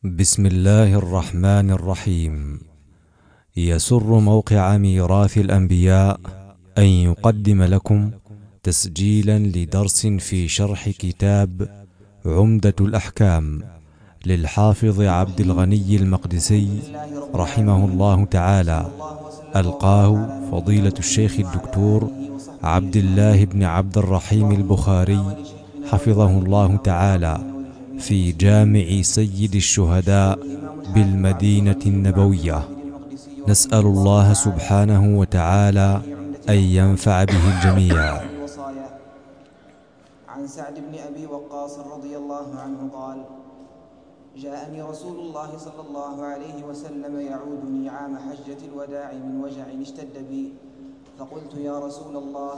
بسم الله الرحمن الرحيم. يسر موقع ميراث الأنبياء أن يقدم لكم تسجيلا لدرس في شرح كتاب عمدة الأحكام للحافظ عبد الغني المقدسي رحمه الله تعالى، ألقاه فضيلة الشيخ الدكتور عبد الله بن عبد الرحيم البخاري حفظه الله تعالى في جامع سيد الشهداء بالمدينة النبوية. نسأل الله سبحانه وتعالى أن ينفع به الجميع. عن سعد بن أبي وقاص رضي الله عنه قال: جاءني رسول الله صلى الله عليه وسلم يعودني عام حجة الوداع من وجع اشتد بي، فقلت: يا رسول الله،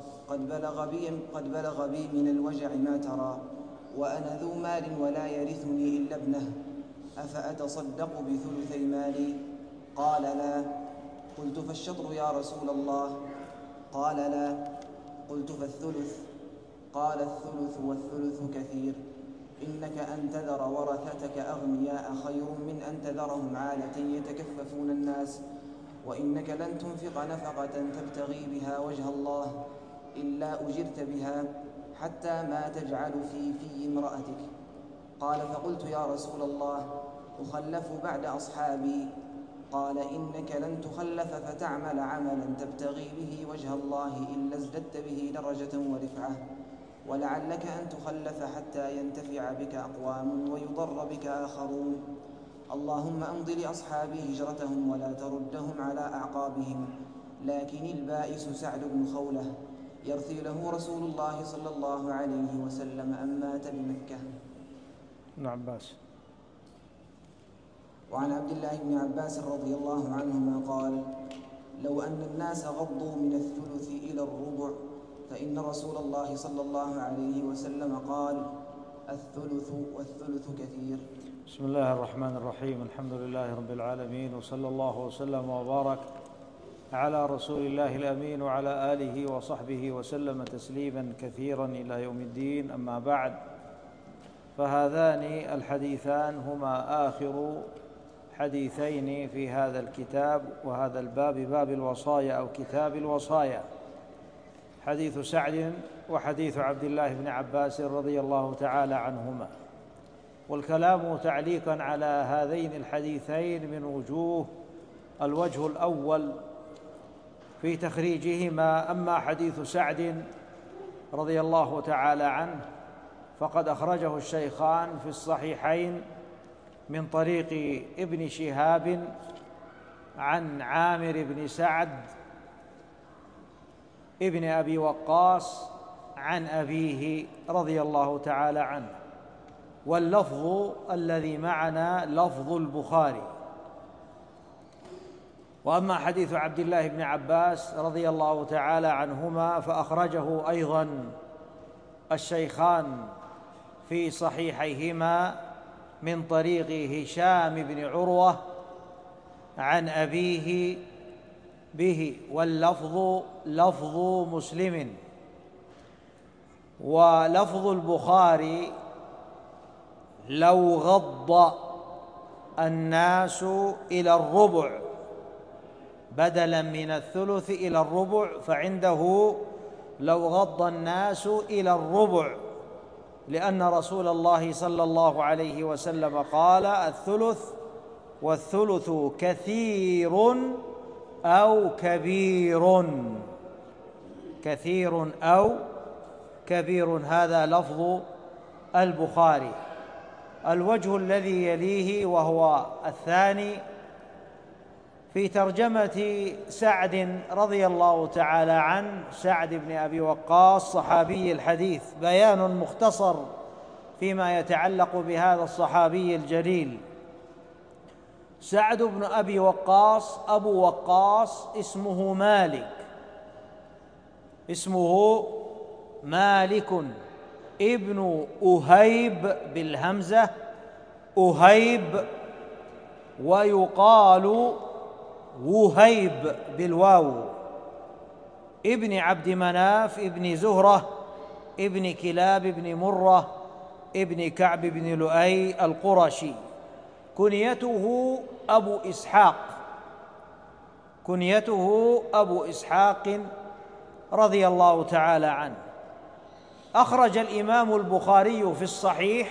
قد بلغ بي من الوجع ما ترى، وأنا ذو مال ولا يرثني إلا ابنه، أفأتصدق بثلثي مالي؟ قال: لا. قلت: فالشطر يا رسول الله؟ قال: لا. قلت: فالثلث؟ قال: الثلث والثلث كثير، إنك أن تذر ورثتك أغنياء خير من أن تذرهم عالة يتكففون الناس، وإنك لن تنفق نفقة تبتغي بها وجه الله إلا أجرت بها حتى ما تجعل في امرأتك. قال: فقلت: يا رسول الله، أخلف بعد أصحابي؟ قال: إنك لن تخلف فتعمل عملا تبتغي به وجه الله إلا ازددت به درجة ورفعة، ولعلك أن تخلف حتى ينتفع بك أقوام ويضر بك آخرون. اللهم أمض لأصحابي هجرتهم ولا تردهم على أعقابهم. لكن البائس سعد بن خولة يرثي له رسول الله صلى الله عليه وسلم أن مات بمكة. ابن عباس. وعن عبد الله بن عباس رضي الله عنهما قال: لو أن الناس غضوا من الثلث إلى الربع فإن رسول الله صلى الله عليه وسلم قال: الثلث والثلث كثير. بسم الله الرحمن الرحيم. الحمد لله رب العالمين، وصلى الله وسلم وبارك على رسول الله الأمين وعلى آله وصحبه وسلم تسليما كثيرا إلى يوم الدين. أما بعد، فهذان الحديثان هما آخر حديثين في هذا الكتاب وهذا الباب، باب الوصايا أو كتاب الوصايا، حديث سعد وحديث عبد الله بن عباس رضي الله تعالى عنهما. والكلام تعليقا على هذين الحديثين من وجوه: الوجه الأول في تخريجهما: أما حديث سعد رضي الله تعالى عنه فقد أخرجه الشيخان في الصحيحين من طريق ابن شهاب عن عامر بن سعد ابن أبي وقاص عن أبيه رضي الله تعالى عنه، واللفظ الذي معنا لفظ البخاري. وأما حديث عبد الله بن عباس رضي الله تعالى عنهما فأخرجه أيضا الشيخان في صحيحيهما من طريق هشام بن عروة عن أبيه به، واللفظ لفظ مسلم. ولفظ البخاري: لو غض الناس إلى الربع بدلا من الثلث إلى الربع، فعنده لو غض الناس إلى الربع، لأن رسول الله صلى الله عليه وسلم قال: الثلث والثلث كثير أو كبير. كثير أو كبير، هذا لفظ البخاري. الوجه الذي يليه وهو الثاني في ترجمة سعد رضي الله تعالى عنه، سعد بن أبي وقاص صحابي الحديث، بيان مختصر فيما يتعلق بهذا الصحابي الجليل. سعد بن أبي وقاص أبو وقاص اسمه مالك، اسمه مالك ابن أهيب بالهمزة، أهيب، ويقال وهيب بالواو، ابن عبد مناف ابن زهرة ابن كلاب ابن مرة ابن كعب بن لؤي القرشي، كنيته أبو إسحاق رضي الله تعالى عنه. أخرج الإمام البخاري في الصحيح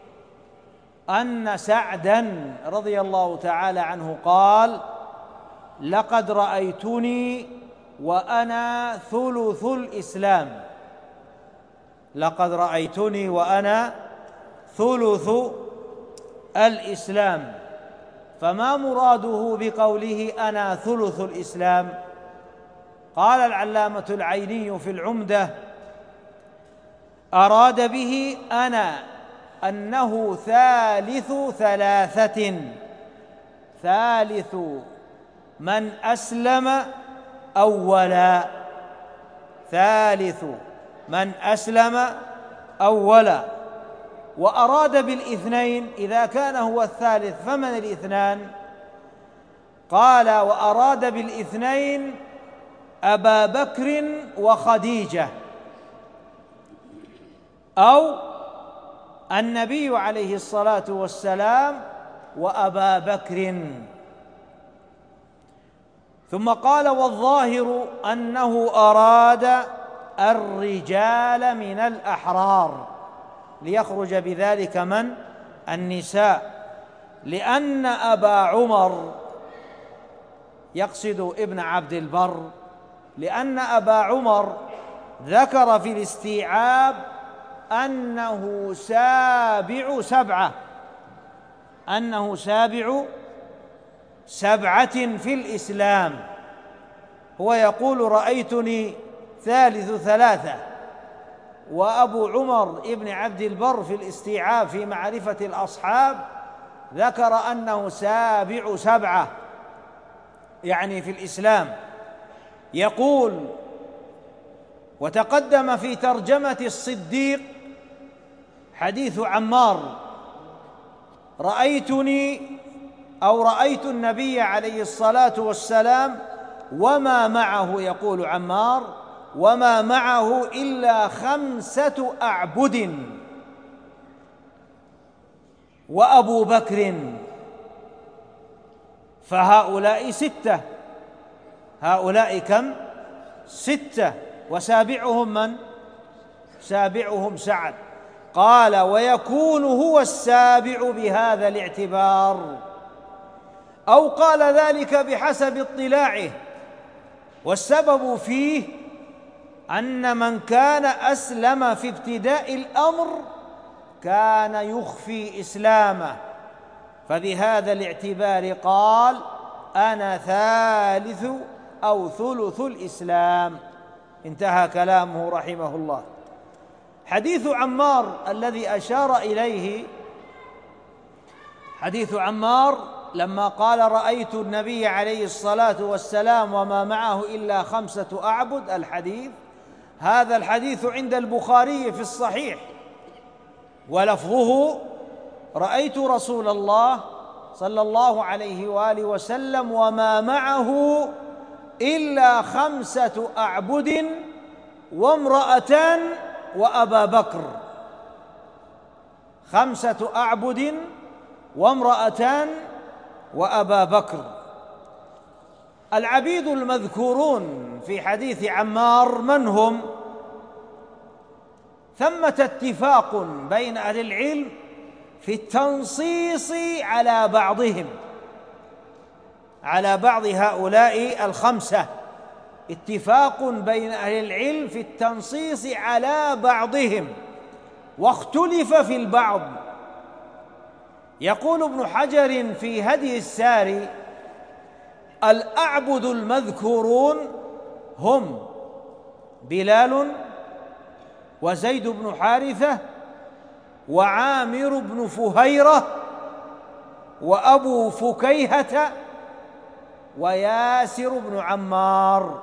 أن سعدا رضي الله تعالى عنه قال: لقد رأيتني وأنا ثلث الإسلام. لقد رأيتني وأنا ثلث الإسلام. فما مراده بقوله أنا ثلث الإسلام؟ قال العلامة العيني في العمدة: أراد به أنه ثالث ثلاثة، ثالث من أسلم أولا، ثالث من أسلم أولا. وأراد بالاثنين إذا كان هو الثالث فمن الاثنان؟ قال: وأراد بالاثنين أبا بكر وخديجة، أو النبي عليه الصلاة والسلام وأبا بكر. ثم قال: والظاهر أنه أراد الرجال من الأحرار، ليخرج بذلك من؟ النساء، لأن أبا عمر، يقصد ابن عبد البر، لأن أبا عمر ذكر في الاستيعاب أنه سابع سبعة، أنه سابع سبعة في الإسلام. هو يقول: رأيتني ثالث ثلاثة، وأبو عمر ابن عبد البر في الاستيعاب في معرفة الأصحاب ذكر أنه سابع سبعة، يعني في الإسلام. يقول: وتقدم في ترجمة الصديق حديث عمار: رأيتني أو رأيت النبي عليه الصلاة والسلام وما معه، يقول عمار: وما معه إلا 5 أعبد، وأبو بكر، فهؤلاء 6. هؤلاء كم؟ 6. وسابعهم من؟ سابعهم سعد. قال: ويكون هو السابع بهذا الاعتبار، أو قال ذلك بحسب اطلاعه. والسبب فيه أن من كان أسلم في ابتداء الأمر كان يخفي إسلامه، فبهذا الاعتبار قال: أنا ثالث أو ثلث الإسلام. انتهى كلامه رحمه الله. حديث عمار الذي أشار إليه حديث عمار لما قال: رأيت النبي عليه الصلاة والسلام وما معه إلا 5 أعبد، الحديث هذا الحديث عند البخاري في الصحيح، ولفظه: رأيت رسول الله صلى الله عليه وآله وسلم وما معه إلا 5 أعبد وامرأتان وأبا بكر. 5 أعبد وامرأتان وأبا بكر. العبيد المذكورون في حديث عمار من هم؟ ثمة اتفاق بين أهل العلم في التنصيص على بعضهم، على بعض هؤلاء 5، اتفاق بين أهل العلم في التنصيص على بعضهم، واختلف في البعض. يقول ابن حجر في هدي الساري: الأعبد المذكورون هم بلال وزيد بن حارثة وعامر بن فهيرة وأبو فكيهة وياسر بن عمار.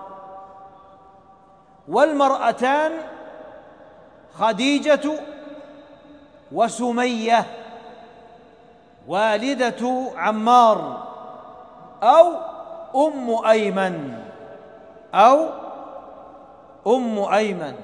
والمرأتان خديجة وسمية والدة عمار، أو أم أيمن.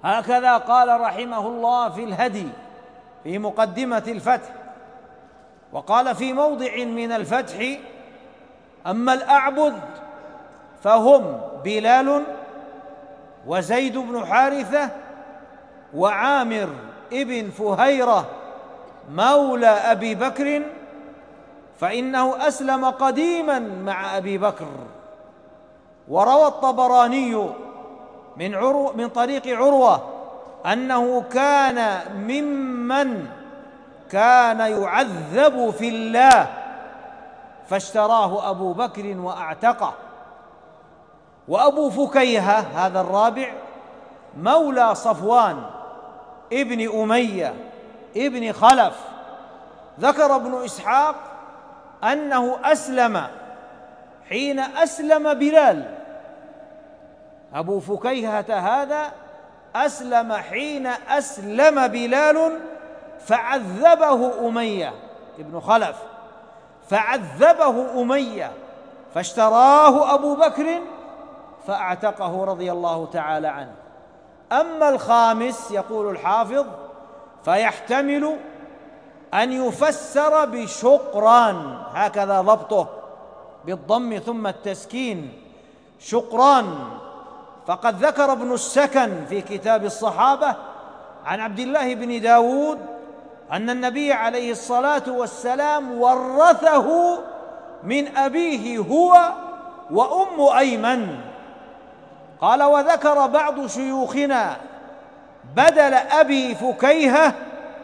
هكذا قال رحمه الله في الهدي في مقدمة الفتح: وقال في موضع من الفتح: أما الأعبد فهم بلال وزيد بن حارثة وعامر ابن فهيرة مولى أبي بكر، فإنه أسلم قديما مع أبي بكر. وروى الطبراني من طريق عروة أنه كان ممن كان يعذب في الله فاشتراه أبو بكر وأعتقه. وأبو فكيهة هذا الرابع مولى صفوان ابن أمية ابن خلف. ذكر ابن إسحاق أنه أسلم حين أسلم بلال. أبو فكيهة هذا أسلم حين أسلم بلال فعذبه أمية ابن خلف، فعذبه أمية فاشتراه أبو بكر فأعتقه رضي الله تعالى عنه. أما الخامس يقول الحافظ فيحتمل أن يفسر بشقران، هكذا ضبطه بالضم ثم التسكين، شقران. فقد ذكر ابن السكن في كتاب الصحابة عن عبد الله بن داود أن النبي عليه الصلاة والسلام ورثه من أبيه هو وأم أيمن. قال: وذكر بعض شيوخنا بدل أبي فكيهة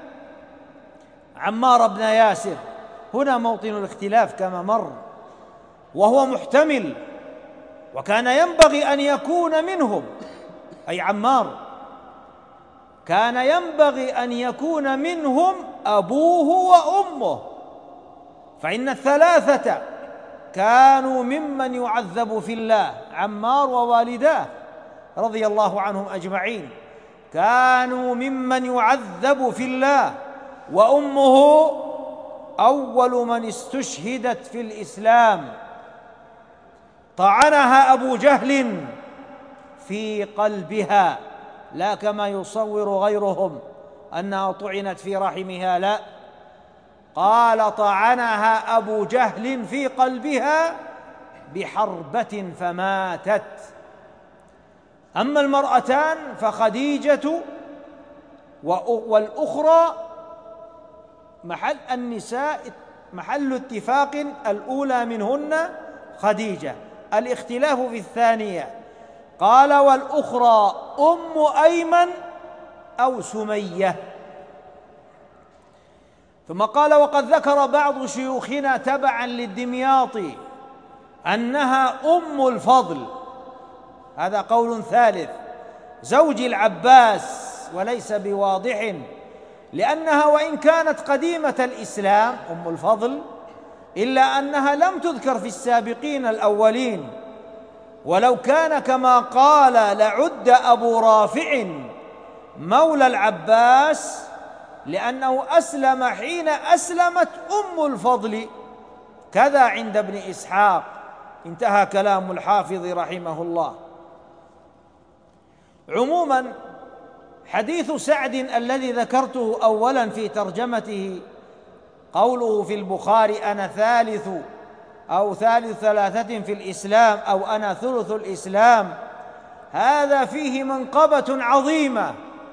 عمار بن ياسر. هنا موطن الاختلاف كما مر، وهو محتمل، وكان ينبغي أن يكون منهم، أي عمار كان ينبغي أن يكون منهم أبوه وأمه، فإن الثلاثة كانوا ممن يعذب في الله، عمار ووالداه رضي الله عنهم أجمعين كانوا ممن يعذب في الله، وأمه أول من استشهدت في الإسلام، طعنها أبو جهل في قلبها، لا كما يصور غيرهم أنها طعنت في رحمها، لا، قال: طعنها أبو جهل في قلبها بحربة فماتت. أما المرأتان فخديجة والأخرى محل اتفاق، الأولى منهن خديجة، الاختلاف في الثانية. قال: والأخرى أم أيمن أو سمية. ثم قال: وقد ذكر بعض شيوخنا تبعا للدمياطي أنها أم الفضل، هذا قول ثالث، زوج العباس، وليس بواضح، لأنها وإن كانت قديمة الإسلام أم الفضل إلا أنها لم تذكر في السابقين الأولين، ولو كان كما قال لعد أبو رافع مولى العباس، لأنه أسلم حين أسلمت أم الفضل، كذا عند ابن إسحاق. انتهى كلام الحافظ رحمه الله. عموما حديث سعد الذي ذكرته أولا في ترجمته، قوله في البخاري: أنا ثالث ثلاثة في الإسلام، أو أنا ثلث الإسلام، هذا فيه منقبة عظيمة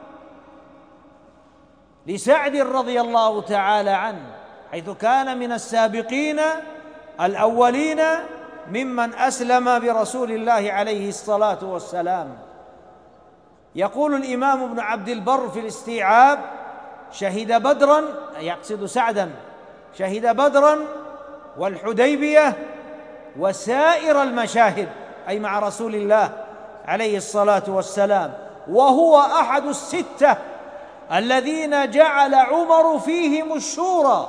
لسعد رضي الله تعالى عنه، حيث كان من السابقين الأولين ممن أسلم برسول الله عليه الصلاة والسلام. يقول الإمام ابن عبد البر في الاستيعاب: شهد بدرا، يقصد سعدا، شهد بدرا والحديبية وسائر المشاهد، أي مع رسول الله عليه الصلاة والسلام، وهو أحد الستة الذين جعل عمر فيهم الشورى.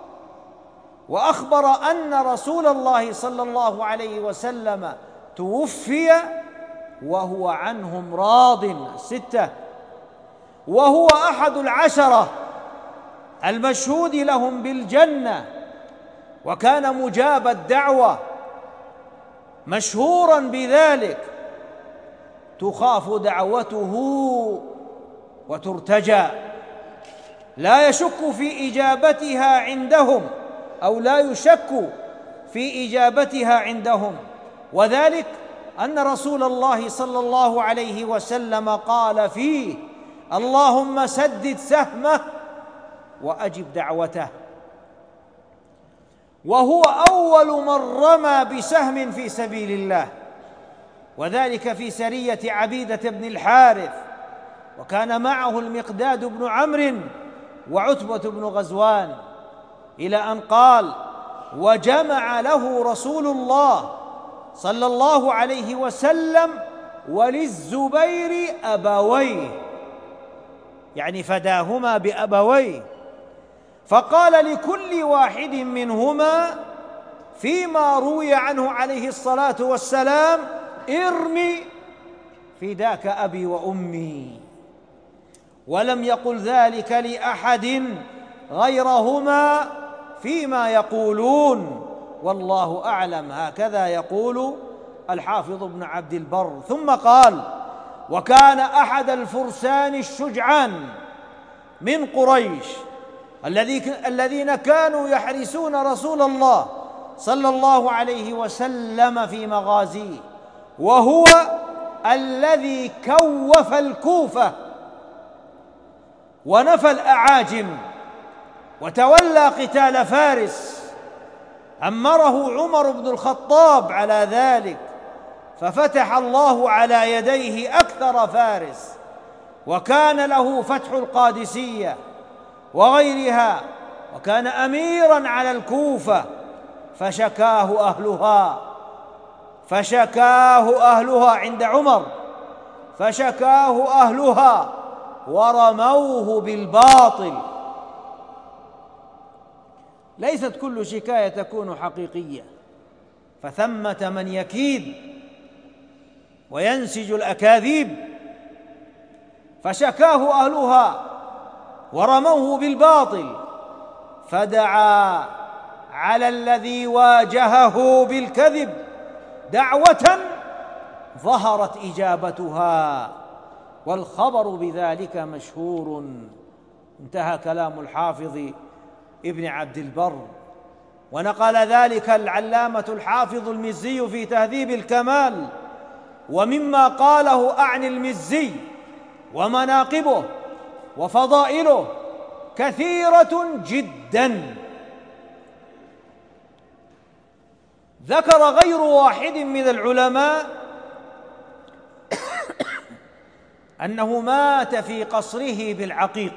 وأخبر أن رسول الله صلى الله عليه وسلم توفي وهو عنهم راض، ستة، وهو أحد العشرة المشهود لهم بالجنة، وكان مجاب الدعوة مشهورا بذلك، تخاف دعوته وترتجى، لا يشك في إجابتها عندهم أو لا يشك في إجابتها عندهم، وذلك أن رسول الله صلى الله عليه وسلم قال فيه: اللهم سدد سهمه وأجب دعوته. وهو أول من رمى بسهم في سبيل الله، وذلك في سرية عبيدة بن الحارث، وكان معه المقداد بن عمرو وعتبة بن غزوان، إلى أن قال: وجمع له رسول الله صلى الله عليه وسلم وللزبير أبويه، يعني فداهما بأبويه، فقال لكل واحد منهما فيما روي عنه عليه الصلاة والسلام: ارمي فداك أبي وأمي. ولم يقل ذلك لأحد غيرهما فيما يقولون، والله أعلم. هكذا يقول الحافظ ابن عبد البر. ثم قال: وكان أحد الفرسان الشجعان من قريش الذين كانوا يحرسون رسول الله صلى الله عليه وسلم في مغازيه، وهو الذي كوف الكوفة ونفى الأعاجم وتولى قتال فارس، أمره عمر بن الخطاب على ذلك، ففتح الله على يديه أكثر فارس، وكان له فتح القادسية وغيرها، وكان أميراً على الكوفة، فشكاه أهلها عند عمر، فشكاه أهلها ورموه بالباطل. ليست كل شكاية تكون حقيقية، فثمة من يكيد وينسج الأكاذيب. فشكاه أهلها ورموه بالباطل، فدعا على الذي واجهه بالكذب دعوة ظهرت إجابتها، والخبر بذلك مشهور. انتهى كلام الحافظ ابن عبد البر. ونقل ذلك العلامة الحافظ المزي في تهذيب الكمال. ومما قاله أعني المزي ومناقبه وفضائله كثيرة جدا، ذكر غير واحد من العلماء أنه مات في قصره بالعقيق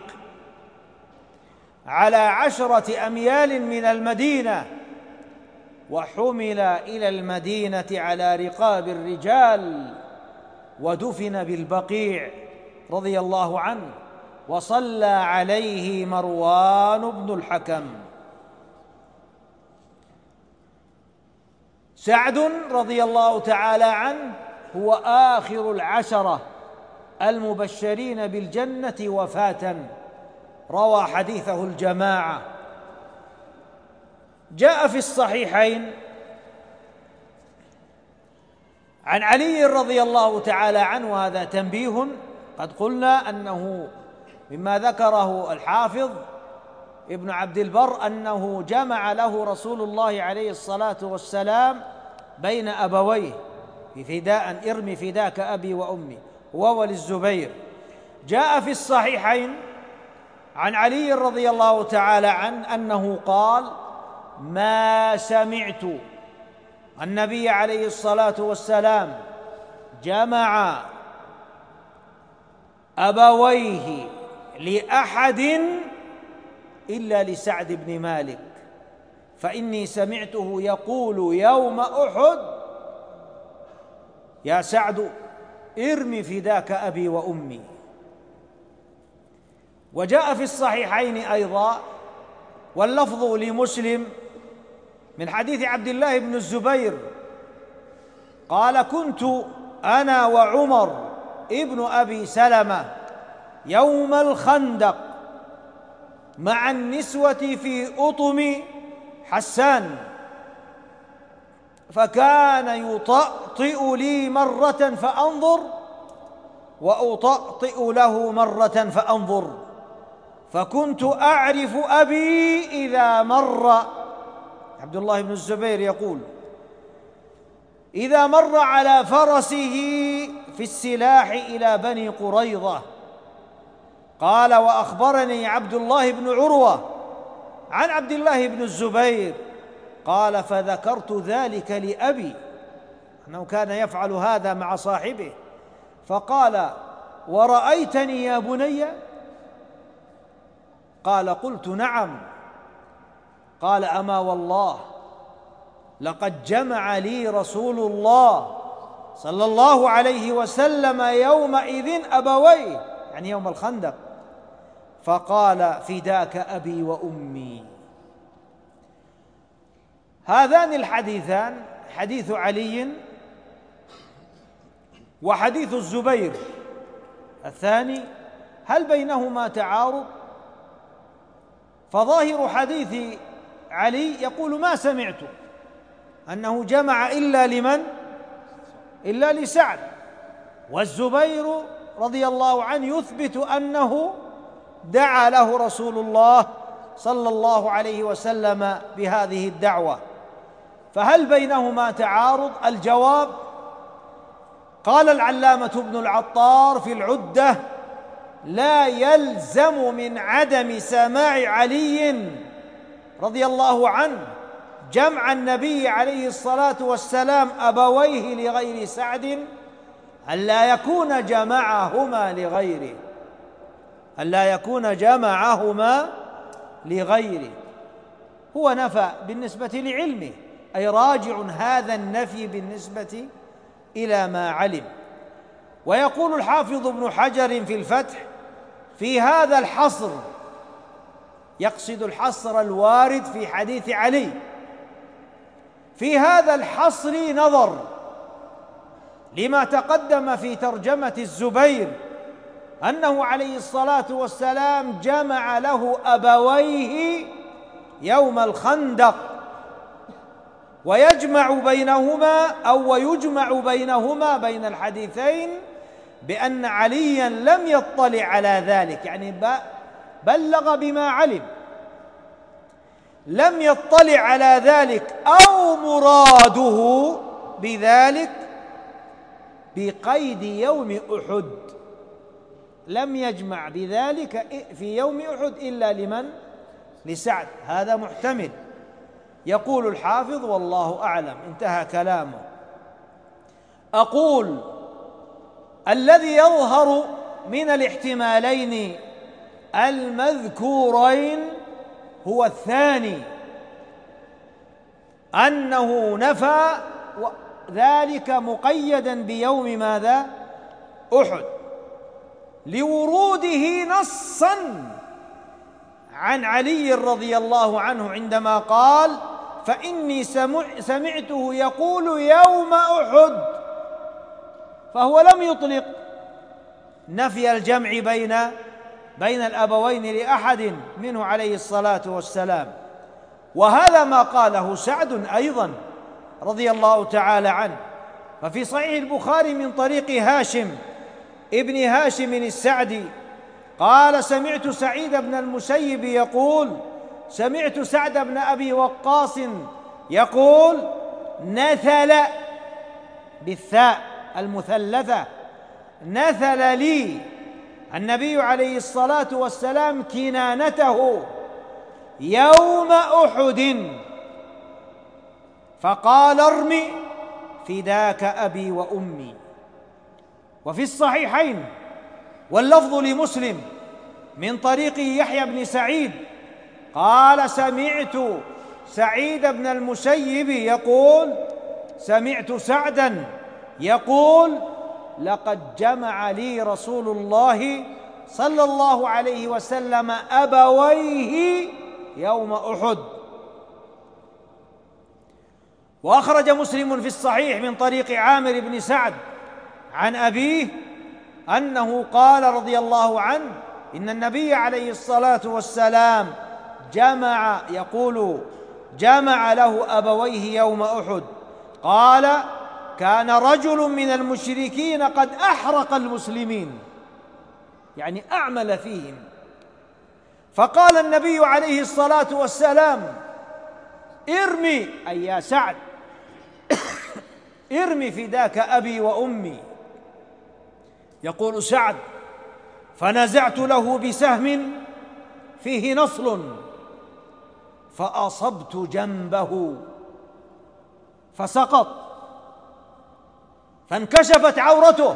على 10 أميال من المدينة، وحمل إلى المدينة على رقاب الرجال، ودفن بالبقيع رضي الله عنه، وصلى عليه مروان بن الحكم. سعد رضي الله تعالى عنه هو آخر 10 المبشرين بالجنة وفاة، روى حديثه الجماعة. جاء في الصحيحين عن علي رضي الله تعالى عنه، وهذا تنبيه، قد قلنا أنه مما ذكره الحافظ ابن عبد البر أنه جمع له رسول الله عليه الصلاة والسلام بين أبويه بفداء: ارمي فداك أبي وأمي، هو وللزبير. جاء في الصحيحين عن علي رضي الله تعالى عنه أنه قال: ما سمعت النبي عليه الصلاة والسلام جمع أبويه لأحد إلا لسعد بن مالك، فإني سمعته يقول يوم أحد: يا سعد ارمي فداك أبي وأمي. وجاء في الصحيحين أيضا، واللفظ لمسلم، من حديث عبد الله بن الزبير قال: كنت أنا وعمر ابن أبي سلمة يوم الخندق مع النسوة في أطم حسان، فكان يطأطئ لي مرة فأنظر، وأطأطئ له مرة فأنظر، فكنت أعرف أبي إذا مر عبد الله بن الزبير يقول: إذا مر على فرسه في السلاح إلى بني قريظة، قال: وأخبرني عبد الله بن عروة عن عبد الله بن الزبير قال: فذكرت ذلك لأبي، أنه كان يفعل هذا مع صاحبه، فقال: ورأيتني يا بني؟ قال: قلت نعم. قال: أما والله لقد جمع لي رسول الله صلى الله عليه وسلم يومئذ أبويه، يعني يوم الخندق، فقال: فداك أبي وأمي. هذان الحديثان، حديث علي وحديث الزبير الثاني، هل بينهما تعارض؟ فظاهر حديث علي يقول: ما سمعت أنه جمع إلا لمن؟ إلا لسعد. والزبير رضي الله عنه يثبت أنه دعا له رسول الله صلى الله عليه وسلم بهذه الدعوة، فهل بينهما تعارض؟ الجواب: قال العلامة ابن العطار في العدة: لا يلزم من عدم سماع علي رضي الله عنه جمع النبي عليه الصلاة والسلام أبويه لغير سعد ألا يكون جمعهما لغيره، ألا يكون جمعهما لغيره. هو نفى بالنسبة لعلمه، أي راجع هذا النفي بالنسبة إلى ما علم. ويقول الحافظ ابن حجر في الفتح في هذا الحصر، يقصد الحصر الوارد في حديث علي، في هذا الحصر نظر لما تقدم في ترجمة الزبير أنه عليه الصلاة والسلام جمع له أبويه يوم الخندق، ويجمع بينهما بين الحديثين بأن عليا لم يطلع على ذلك، يعني بلغ بما علم، لم يطلع على ذلك، أو مراده بذلك بقيد يوم أحد، لم يجمع بذلك في يوم أحد إلا لمن؟ لسعد. هذا محتمل. يقول الحافظ: والله أعلم. انتهى كلامه. أقول: الذي يظهر من الاحتمالين المذكورين هو الثاني، أنه نفى ذلك مقيدا بيوم ماذا؟ أحد، لوروده نصا عن علي رضي الله عنه عندما قال: فإني سمعته يقول يوم أحد، فهو لم يطلق نفي الجمع بين الأبوين لأحد منه عليه الصلاة والسلام. وهذا ما قاله سعد أيضا رضي الله تعالى عنه. ففي صحيح البخاري من طريق هاشم ابن هاشم السعدي قال: سمعت سعيد بن المسيب يقول: سمعت سعد بن أبي وقاص يقول: نثل بالثاء المثلثة، نثل لي النبي عليه الصلاة والسلام كنانته يوم أحد، فقال: ارم فداك أبي وأمي. وفي الصحيحين واللفظ لمسلم من طريق يحيى بن سعيد قال: سمعت سعيد بن المسيب يقول: سمعت سعدا يقول: لقد جمع لي رسول الله صلى الله عليه وسلم أبويه يوم أحد. وأخرج مسلم في الصحيح من طريق عامر بن سعد عن أبيه أنه قال رضي الله عنه: إن النبي عليه الصلاة والسلام جمع له أبويه يوم أحد. قال: كان رجل من المشركين قد أحرق المسلمين، يعني أعمل فيهم، فقال النبي عليه الصلاة والسلام: ارمي أي يا سعد ارمي فداك أبي وأمي. يقول سعد: فنزعت له بسهم فيه نصل فأصبت جنبه فسقط، فانكشفت عورته،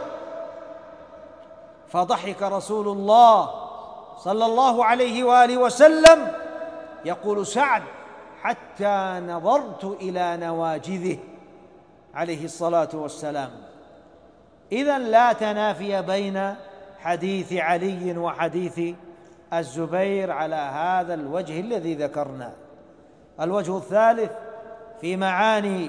فضحك رسول الله صلى الله عليه وآله وسلم. يقول سعد: حتى نظرت إلى نواجذه عليه الصلاة والسلام. إذن لا تنافي بين حديث علي وحديث الزبير على هذا الوجه الذي ذكرنا. الوجه الثالث في معاني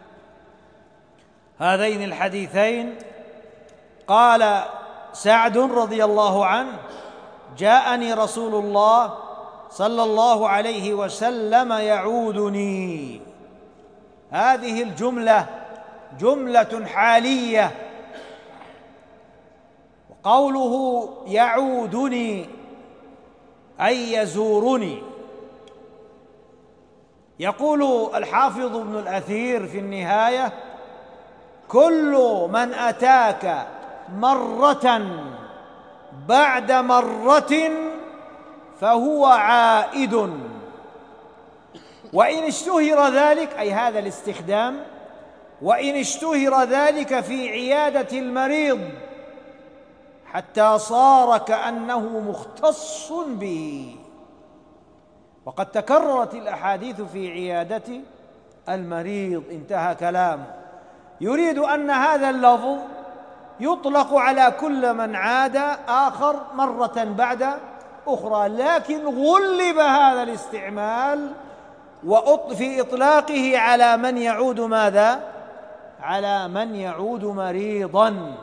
هذين الحديثين: قال سعد رضي الله عنه: جاءني رسول الله صلى الله عليه وسلم يعودني. هذه الجملة جملة حالية، وقوله يعودني أي يزورني. يقول الحافظ ابن الأثير في النهاية: كل من أتاك مرة بعد مرة فهو عائد. وإن اشتهر ذلك، أي هذا الاستخدام، وإن اشتهر ذلك في عيادة المريض حتى صار كأنه مختص به. وقد تكررت الأحاديث في عيادة المريض. انتهى كلامه. يريد أن هذا اللفظ يطلق على كل من عاد آخر مرة بعد أخرى، لكن غلب هذا الاستعمال في إطلاقه على من يعود ماذا؟ على من يعود مريضا.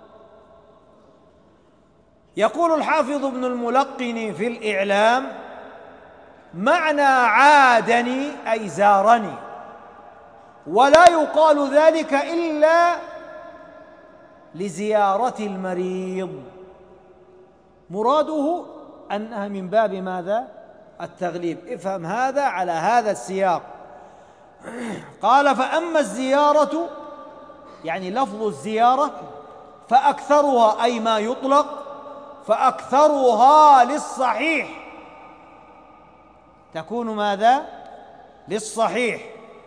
يقول الحافظ ابن الملقن في الإعلام: معنى عادني أي زارني، ولا يقال ذلك إلا لزيارة المريض. مراده أنها من باب ماذا؟ التغليب. افهم هذا على هذا السياق. قال: فأما الزيارة يعني لفظ الزيارة فأكثرها أي ما يطلق، فأكثرها للصحيح تكون ماذا؟ للصحيح.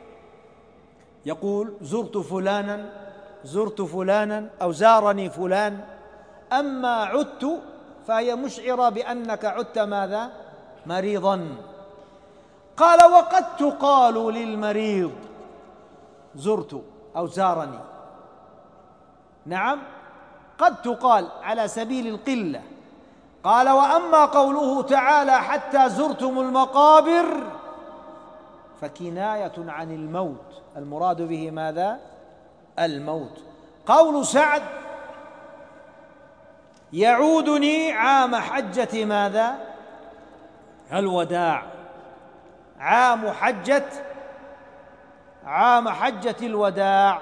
يقول: زرت فلانا، زرت فلانا، أو زارني فلان. أما عدت فهي مشعرة بأنك عدت ماذا؟ مريضا. قال: وقد تقال للمريض زرت أو زارني. نعم، قد تقال على سبيل القلة. قال: وأما قوله تعالى: حتى زرتم المقابر، فكناية عن الموت، المراد به ماذا؟ الموت. قول سعد: يعودني عام حجة ماذا؟ الوداع. عام حجة الوداع.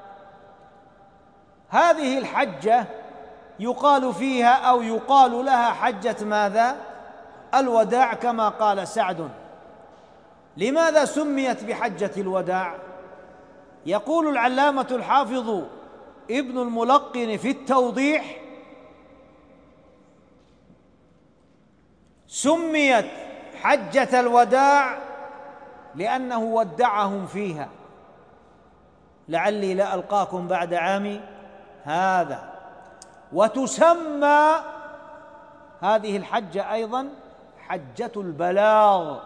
هذه الحجة يقال فيها أو يقال لها حجة ماذا؟ الوداع، كما قال سعد. لماذا سميت بحجة الوداع؟ يقول العلامة الحافظ ابن الملقن في التوضيح: سميت حجة الوداع لأنه ودعهم فيها: لعلي لا ألقاكم بعد عامي هذا. وتسمى هذه الحجة أيضا حجة البلاغ،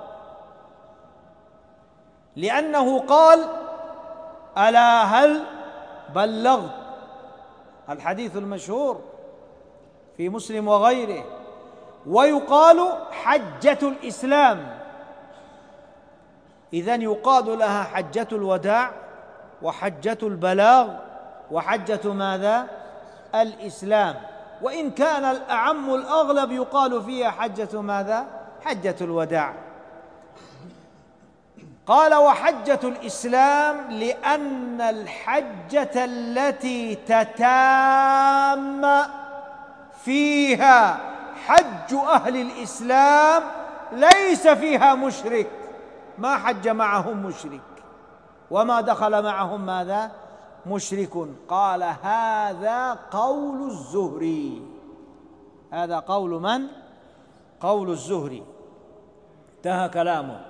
لأنه قال: ألا هل بلغت؟ الحديث المشهور في مسلم وغيره. ويقال حجة الإسلام. إذن يقال لها حجة الوداع وحجة البلاغ وحجة ماذا؟ الإسلام. وإن كان الأعم الأغلب يقال فيها حجة ماذا؟ حجة الوداع. قال: وحجة الإسلام لأن الحجة التي تتام فيها حج أهل الإسلام ليس فيها مشرك. ما حج معهم مشرك، وما دخل معهم ماذا؟ مشرك. قال هذا قول الزهري. هذا قول من؟ قول الزهري. انتهى كلامه.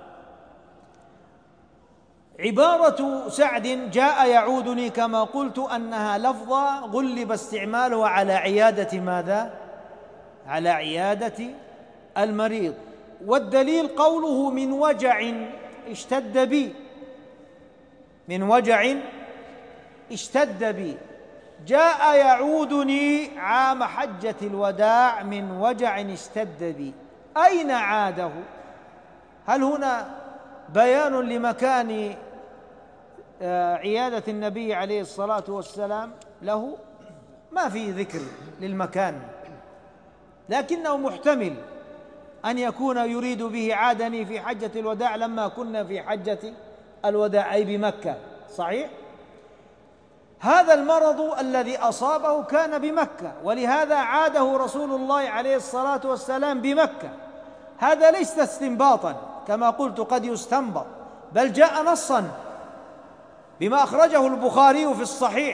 عبارة سعد جاء يعودني كما قلت أنها لفظة غلب استعمالها على عيادة ماذا؟ على عيادة المريض. والدليل قوله من وجع اشتد بي، من وجع اشتد بي. جاء يعودني عام حجة الوداع من وجع اشتد بي. أين عاده؟ هل هنا بيان لمكان عيادة النبي عليه الصلاة والسلام له؟ ما في ذكر للمكان، لكنه محتمل أن يكون يريد به عادني في حجة الوداع لما كنا في حجة الوداع أي بمكة. صحيح؟ هذا المرض الذي أصابه كان بمكة، ولهذا عاده رسول الله عليه الصلاة والسلام بمكة. هذا ليس استنباطا كما قلت، قد يستنبط، بل جاء نصا بما أخرجه البخاري في الصحيح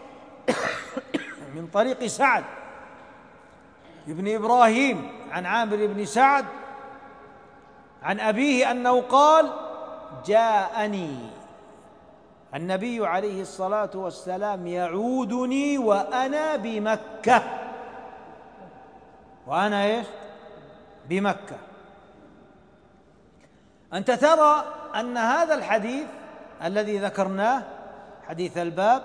من طريق سعد ابن إبراهيم عن عامر بن سعد عن أبيه أنه قال جاءني النبي عليه الصلاة والسلام يعودني وأنا بمكة، وأنا إيش؟ بمكة. أنت ترى أن هذا الحديث الذي ذكرناه حديث الباب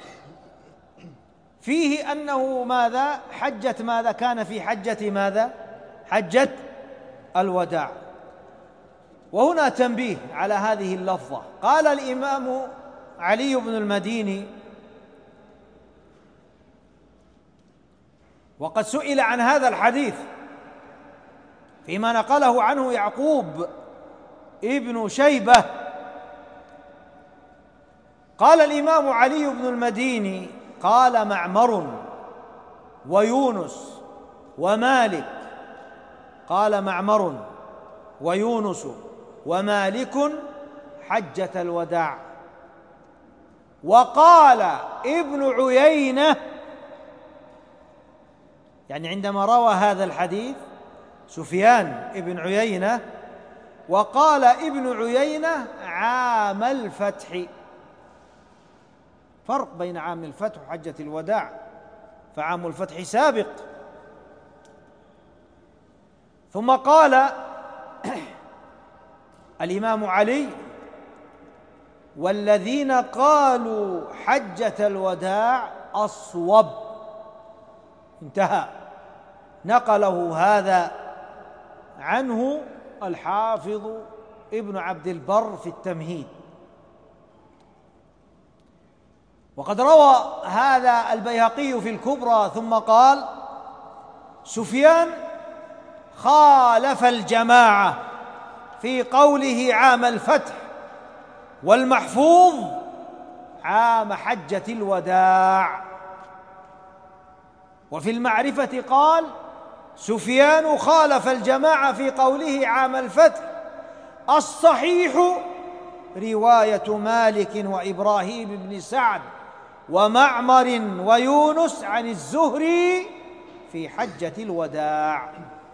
فيه أنه ماذا؟ حجة ماذا؟ كان في حجة ماذا؟ حجة الوداع. وهنا تنبيه على هذه اللفظة. قال الإمام علي بن المديني وقد سئل عن هذا الحديث فيما نقله عنه يعقوب ابن شيبة، قال الإمام علي بن المديني قال معمر ويونس ومالك، قال معمر ويونس ومالك حجة الوداع. وقال ابن عيينة، يعني عندما روى هذا الحديث سفيان ابن عيينة، وقال ابن عيينة عام الفتح. فرق بين عام الفتح وحجة الوداع، فعام الفتح سابق. ثم قال الإمام علي والذين قالوا حجة الوداع أصوب. انتهى. نقله هذا عنه الحافظ ابن عبد البر في التمهيد. وقد روى هذا البيهقي في الكبرى ثم قال سفيان خالف الجماعة في قوله عام الفتح، والمحفوظ عام حجة الوداع. وفي المعرفة قال سفيان خالف الجماعة في قوله عام الفتح، الصحيح رواية مالك وإبراهيم بن سعد ومعمر ويونس عن الزهري في حجة الوداع.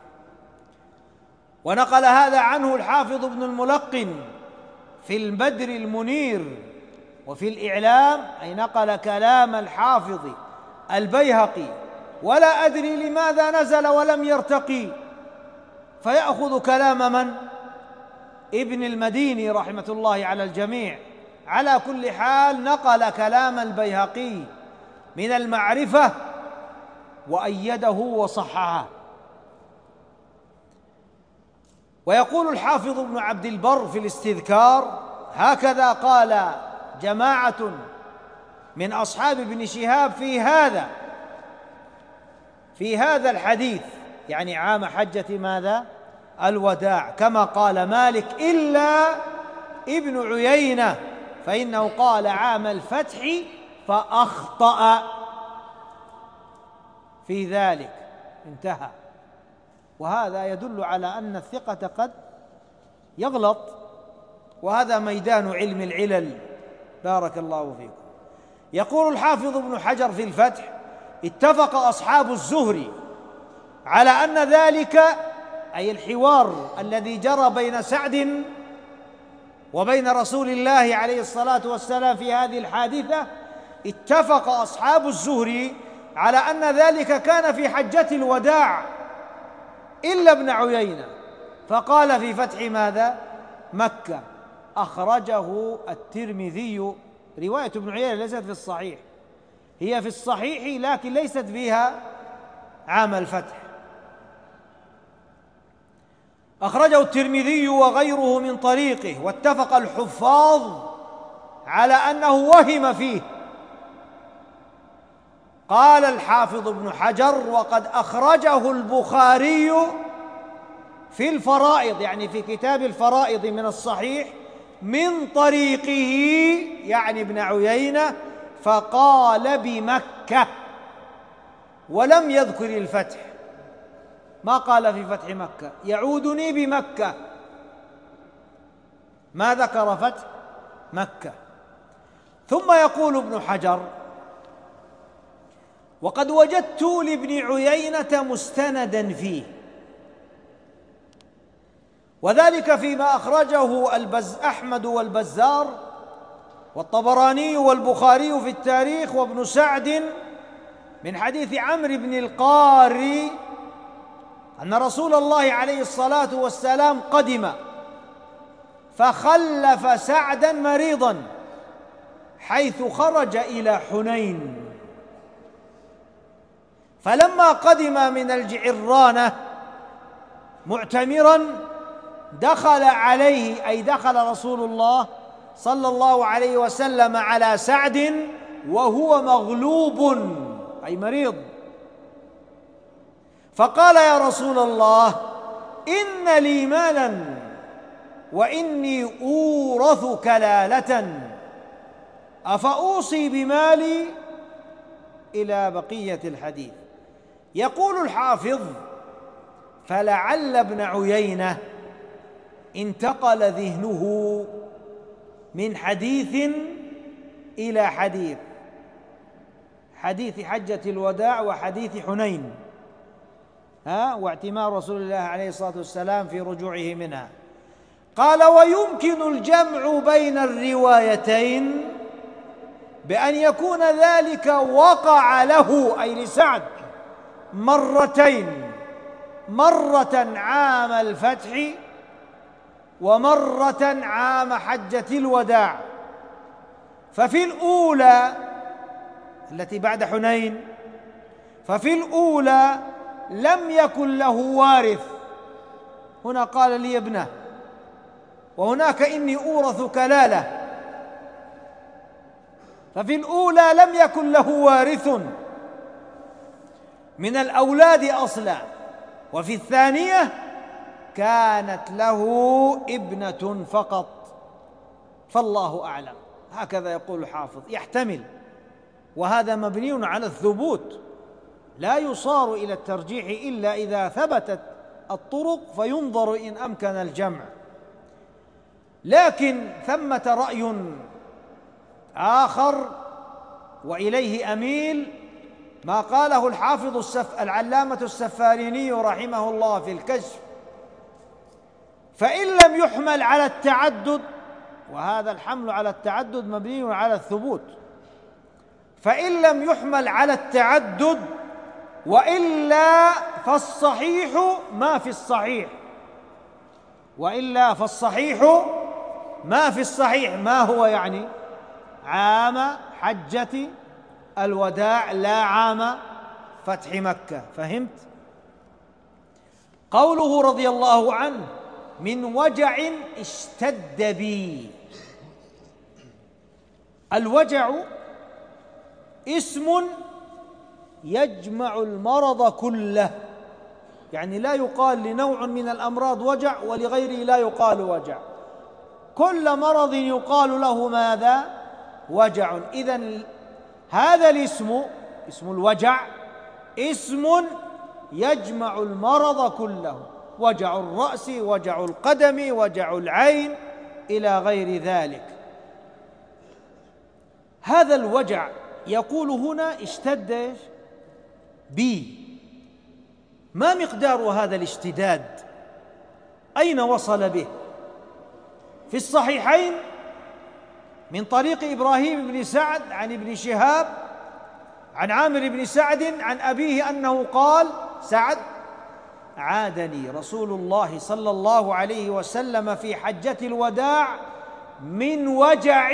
ونقل هذا عنه الحافظ ابن الملقن في البدر المنير وفي الإعلام، أي نقل كلام الحافظ البيهقي. ولا أدري لماذا نزل ولم يرتقي فيأخذ كلام من؟ ابن المديني رحمة الله على الجميع. على كل حال نقل كلام البيهقي من المعرفة وأيده وصححه. ويقول الحافظ ابن عبد البر في الاستذكار هكذا قال جماعة من أصحاب ابن شهاب في هذا الحديث، يعني عام حجة ماذا؟ الوداع، كما قال مالك إلا ابن عيينة فإنه قال عام الفتح فأخطأ في ذلك. انتهى. وهذا يدل على أن الثقة قد يغلط وهذا ميدان علم العلل. بارك الله فيكم. يقول الحافظ ابن حجر في الفتح: اتفق أصحاب الزهري على أن ذلك، أي الحوار الذي جرى بين سعد وبين رسول الله عليه الصلاة والسلام في هذه الحادثة، اتفق أصحاب الزهري على أن ذلك كان في حجة الوداع إلا ابن عيينة، فقال في فتح ماذا؟ مكة. أخرجه الترمذي. رواية ابن عيينة ليست في الصحيح، هي في الصحيح لكن ليست فيها عام الفتح. أخرجه الترمذي وغيره من طريقه، واتفق الحفاظ على أنه وهم فيه. قال الحافظ ابن حجر: وقد أخرجه البخاري في الفرائض، يعني في كتاب الفرائض من الصحيح، من طريقه، يعني ابن عيينة، فقال بمكة ولم يذكر الفتح. ما قال في فتح مكة يعودني بمكة، ما ذكر فتح مكة. ثم يقول ابن حجر: وقد وجدت لابن عيينة مستندا فيه، وذلك فيما أخرجه أحمد والبزار والطبراني والبخاري في التاريخ وابن سعد من حديث عمرو بن القاري أن رسول الله عليه الصلاة والسلام قدم فخلف سعدا مريضا حيث خرج إلى حنين، فلما قدم من الجعرانة معتمرا دخل عليه، أي دخل رسول الله صلى الله عليه وسلم على سعد وهو مغلوب أي مريض، فقال: يا رسول الله، إن لي مالا وإني أورث كلالة، أفأوصي بمالي؟ إلى بقية الحديث. يقول الحافظ: فلعل ابن عيينة انتقل ذهنه من حديث إلى حديث حجة الوداع وحديث حنين واعتمار رسول الله عليه الصلاة والسلام في رجوعه منها. قال: ويمكن الجمع بين الروايتين بأن يكون ذلك وقع له، أي لسعد، مرتين، مرة عام الفتح ومرة عام حجة الوداع. ففي الأولى التي بعد حنين، ففي الأولى لم يكن له وارث، هنا قال: لي ابنه، وهناك إني أورث كلالة. ففي الأولى لم يكن له وارث من الأولاد أصلا، وفي الثانية كانت له ابنة فقط، فالله أعلم. هكذا يقول الحافظ. يحتمل، وهذا مبني على الثبوت، لا يصار إلى الترجيح إلا إذا ثبتت الطرق فينظر إن أمكن الجمع. لكن ثمة رأي آخر وإليه أميل، ما قاله الحافظ العلامة السفاريني رحمه الله في الكشف: فإن لم يحمل على التعدد، وهذا الحمل على التعدد مبني على الثبوت، فإن لم يحمل على التعدد وإلا فالصحيح ما في الصحيح، وإلا فالصحيح ما في الصحيح. ما هو يعني؟ عام حجة الوداع لا عام فتح مكة. فهمت؟ قوله رضي الله عنه: من وجع اشتد بي. الوجع اسم يجمع المرض كله، يعني لا يقال لنوع من الأمراض وجع ولغيره لا يقال وجع، كل مرض يقال له ماذا؟ وجع. إذن هذا الاسم، اسم الوجع، اسم يجمع المرض كله: وجع الرأس، وجع القدم، وجع العين، إلى غير ذلك. هذا الوجع يقول هنا اشتد بي، ما مقدار هذا الاشتداد؟ أين وصل به؟ في الصحيحين من طريق إبراهيم بن سعد عن ابن شهاب عن عامر بن سعد عن أبيه أنه قال: سعد: عادني رسول الله صلى الله عليه وسلم في حجة الوداع من وجع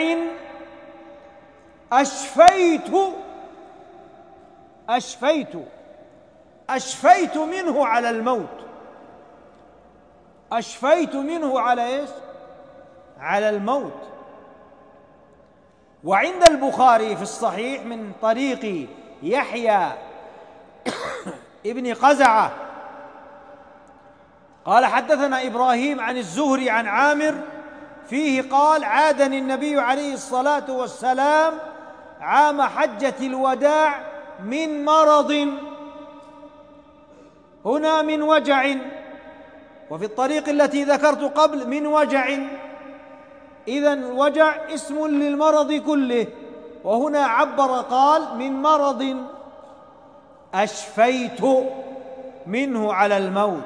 أشفيت منه على الموت. أشفيت منه على إيش؟ على الموت. وعند البخاري في الصحيح من طريق يحيى ابن قزعة قال: حدثنا إبراهيم عن الزهري عن عامر فيه قال: عادني النبي عليه الصلاة والسلام عام حجة الوداع من مرض، هنا من وجع، وفي الطريق التي ذكرت قبل من وجع. إذن الوجع اسم للمرض كله، وهنا عبر قال: من مرض أشفيت منه على الموت.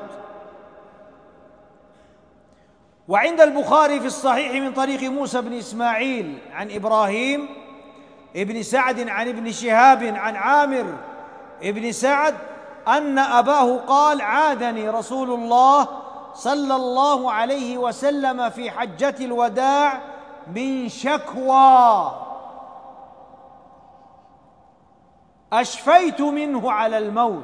وعند البخاري في الصحيح من طريق موسى بن إسماعيل عن إبراهيم ابن سعد عن ابن شهاب عن عامر ابن سعد أن أباه قال: عادني رسول الله صلى الله عليه وسلم في حجة الوداع من شكوى أشفيت منه على الموت.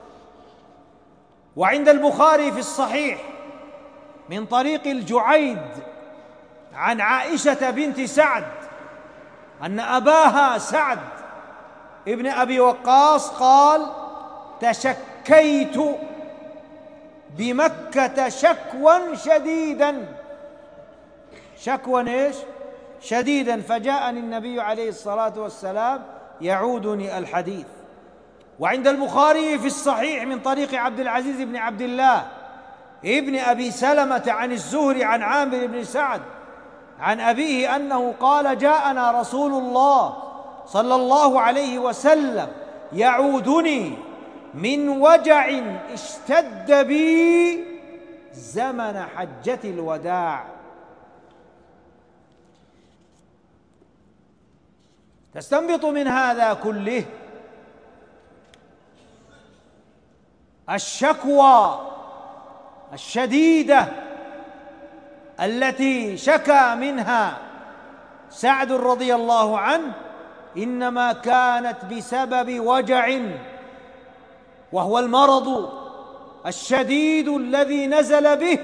وعند البخاري في الصحيح من طريق الجعيد عن عائشة بنت سعد أن أباها سعد ابن أبي وقاص قال: تشكيت بمكة شكوى شديدا. شكوى إيش؟ شديدا، فجاءني النبي عليه الصلاة والسلام يعودني الحديث. وعند البخاري في الصحيح من طريق عبد العزيز بن عبد الله ابن أبي سلمة عن الزهري عن عامر بن سعد عن أبيه أنه قال: جاءنا رسول الله صلى الله عليه وسلم يعودني من وجع اشتد بي زمن حجة الوداع. تستنبط من هذا كله الشكوى الشديدة التي شكى منها سعد رضي الله عنه إنما كانت بسبب وجع، وهو المرض الشديد الذي نزل به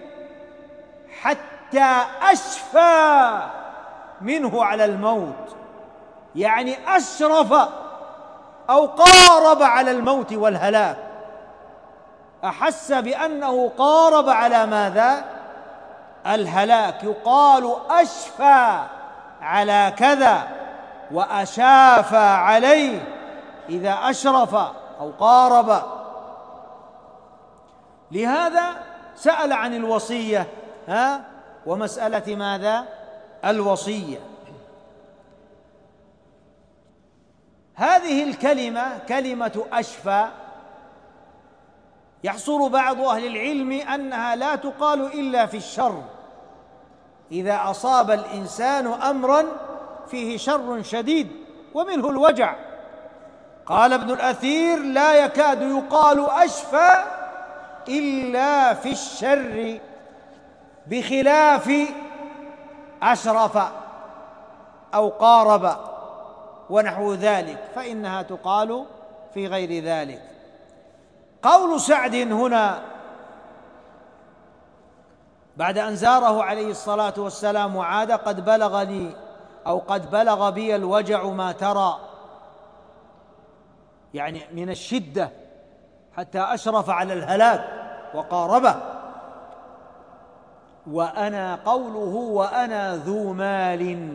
حتى أشفى منه على الموت، يعني أشرف أو قارب على الموت والهلاك، أحس بأنه قارب على ماذا؟ الهلاك. يقال أشفى على كذا وأشافى عليه إذا أشرف أو قارب. لهذا سأل عن الوصية ومسألة ماذا؟ الوصية. هذه الكلمة كلمة أشفى يحصر بعض أهل العلم أنها لا تقال إلا في الشر، إذا أصاب الإنسان أمرا فيه شر شديد ومنه الوجع. قال ابن الأثير: لا يكاد يقال أشفى إلا في الشر، بخلاف أشرف أو قارب ونحو ذلك، فإنها تقال في غير ذلك. قول سعد هنا بعد أن زاره عليه الصلاة والسلام وعاد: قد بلغني أو قد بلغ بي الوجع ما ترى، يعني من الشدة حتى أشرف على الهلاك وقاربه. وأنا قوله وأنا ذو مال،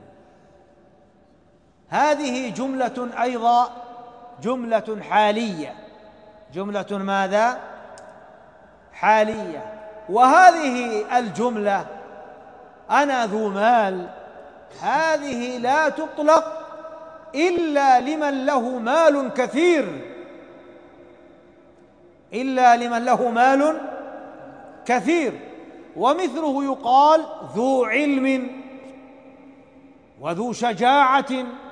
هذه جملة أيضا جملة حالية، جملة ماذا؟ حالية. وهذه الجملة أنا ذو مال، هذه لا تطلق إلا لمن له مال كثير، إلا لمن له مال كثير. ومثله يقال ذو علم وذو شجاعة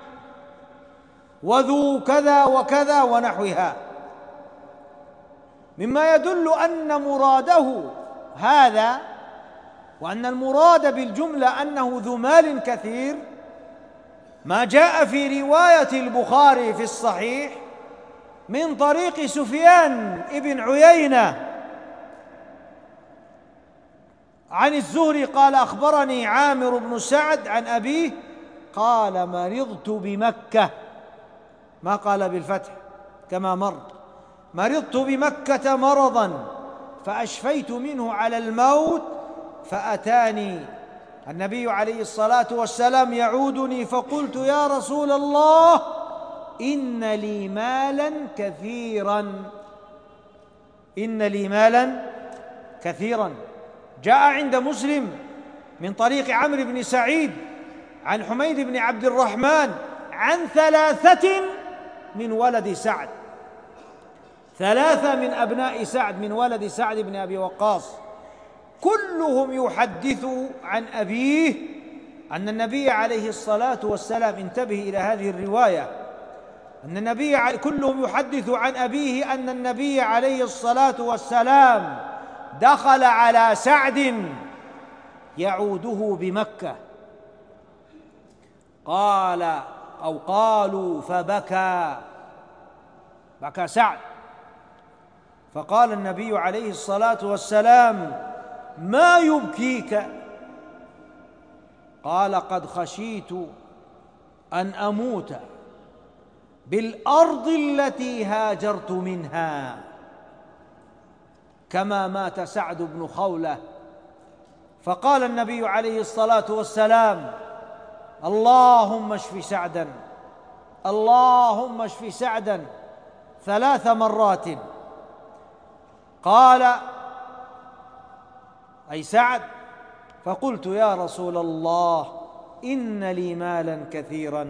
وذو كذا وكذا ونحوها، مما يدل أن مراده هذا، وأن المراد بالجملة أنه ذو مال كثير، ما جاء في رواية البخاري في الصحيح من طريق سفيان بن عيينة عن الزهري قال أخبرني عامر بن سعد عن أبيه قال مرضت بمكة، ما قال بالفتح كما مر، مرضت بمكة مرضا فأشفيت منه على الموت، فأتاني النبي عليه الصلاة والسلام يعودني، فقلت يا رسول الله إن لي مالا كثيرا، إن لي مالا كثيرا. جاء عند مسلم من طريق عمرو بن سعيد عن حميد بن عبد الرحمن عن 3 من ولد سعد، 3 من أبناء سعد من ولد سعد بن أبي وقاص، كلهم يحدث عن أبيه أن النبي عليه الصلاة والسلام، انتبه إلى هذه الرواية، أن النبي كلهم يحدث عن أبيه أن النبي عليه الصلاة والسلام دخل على سعد يعوده بمكة، قال أو قالوا فبكى، بكى سعد، فقال النبي عليه الصلاة والسلام ما يبكيك؟ قال قد خشيت أن أموت بالأرض التي هاجرت منها كما مات سعد بن خولة. فقال النبي عليه الصلاة والسلام اللهم اشف سعدا، اللهم اشف سعدا 3 مرات. قال أي سعد، فقلت يا رسول الله إن لي مالا كثيرا.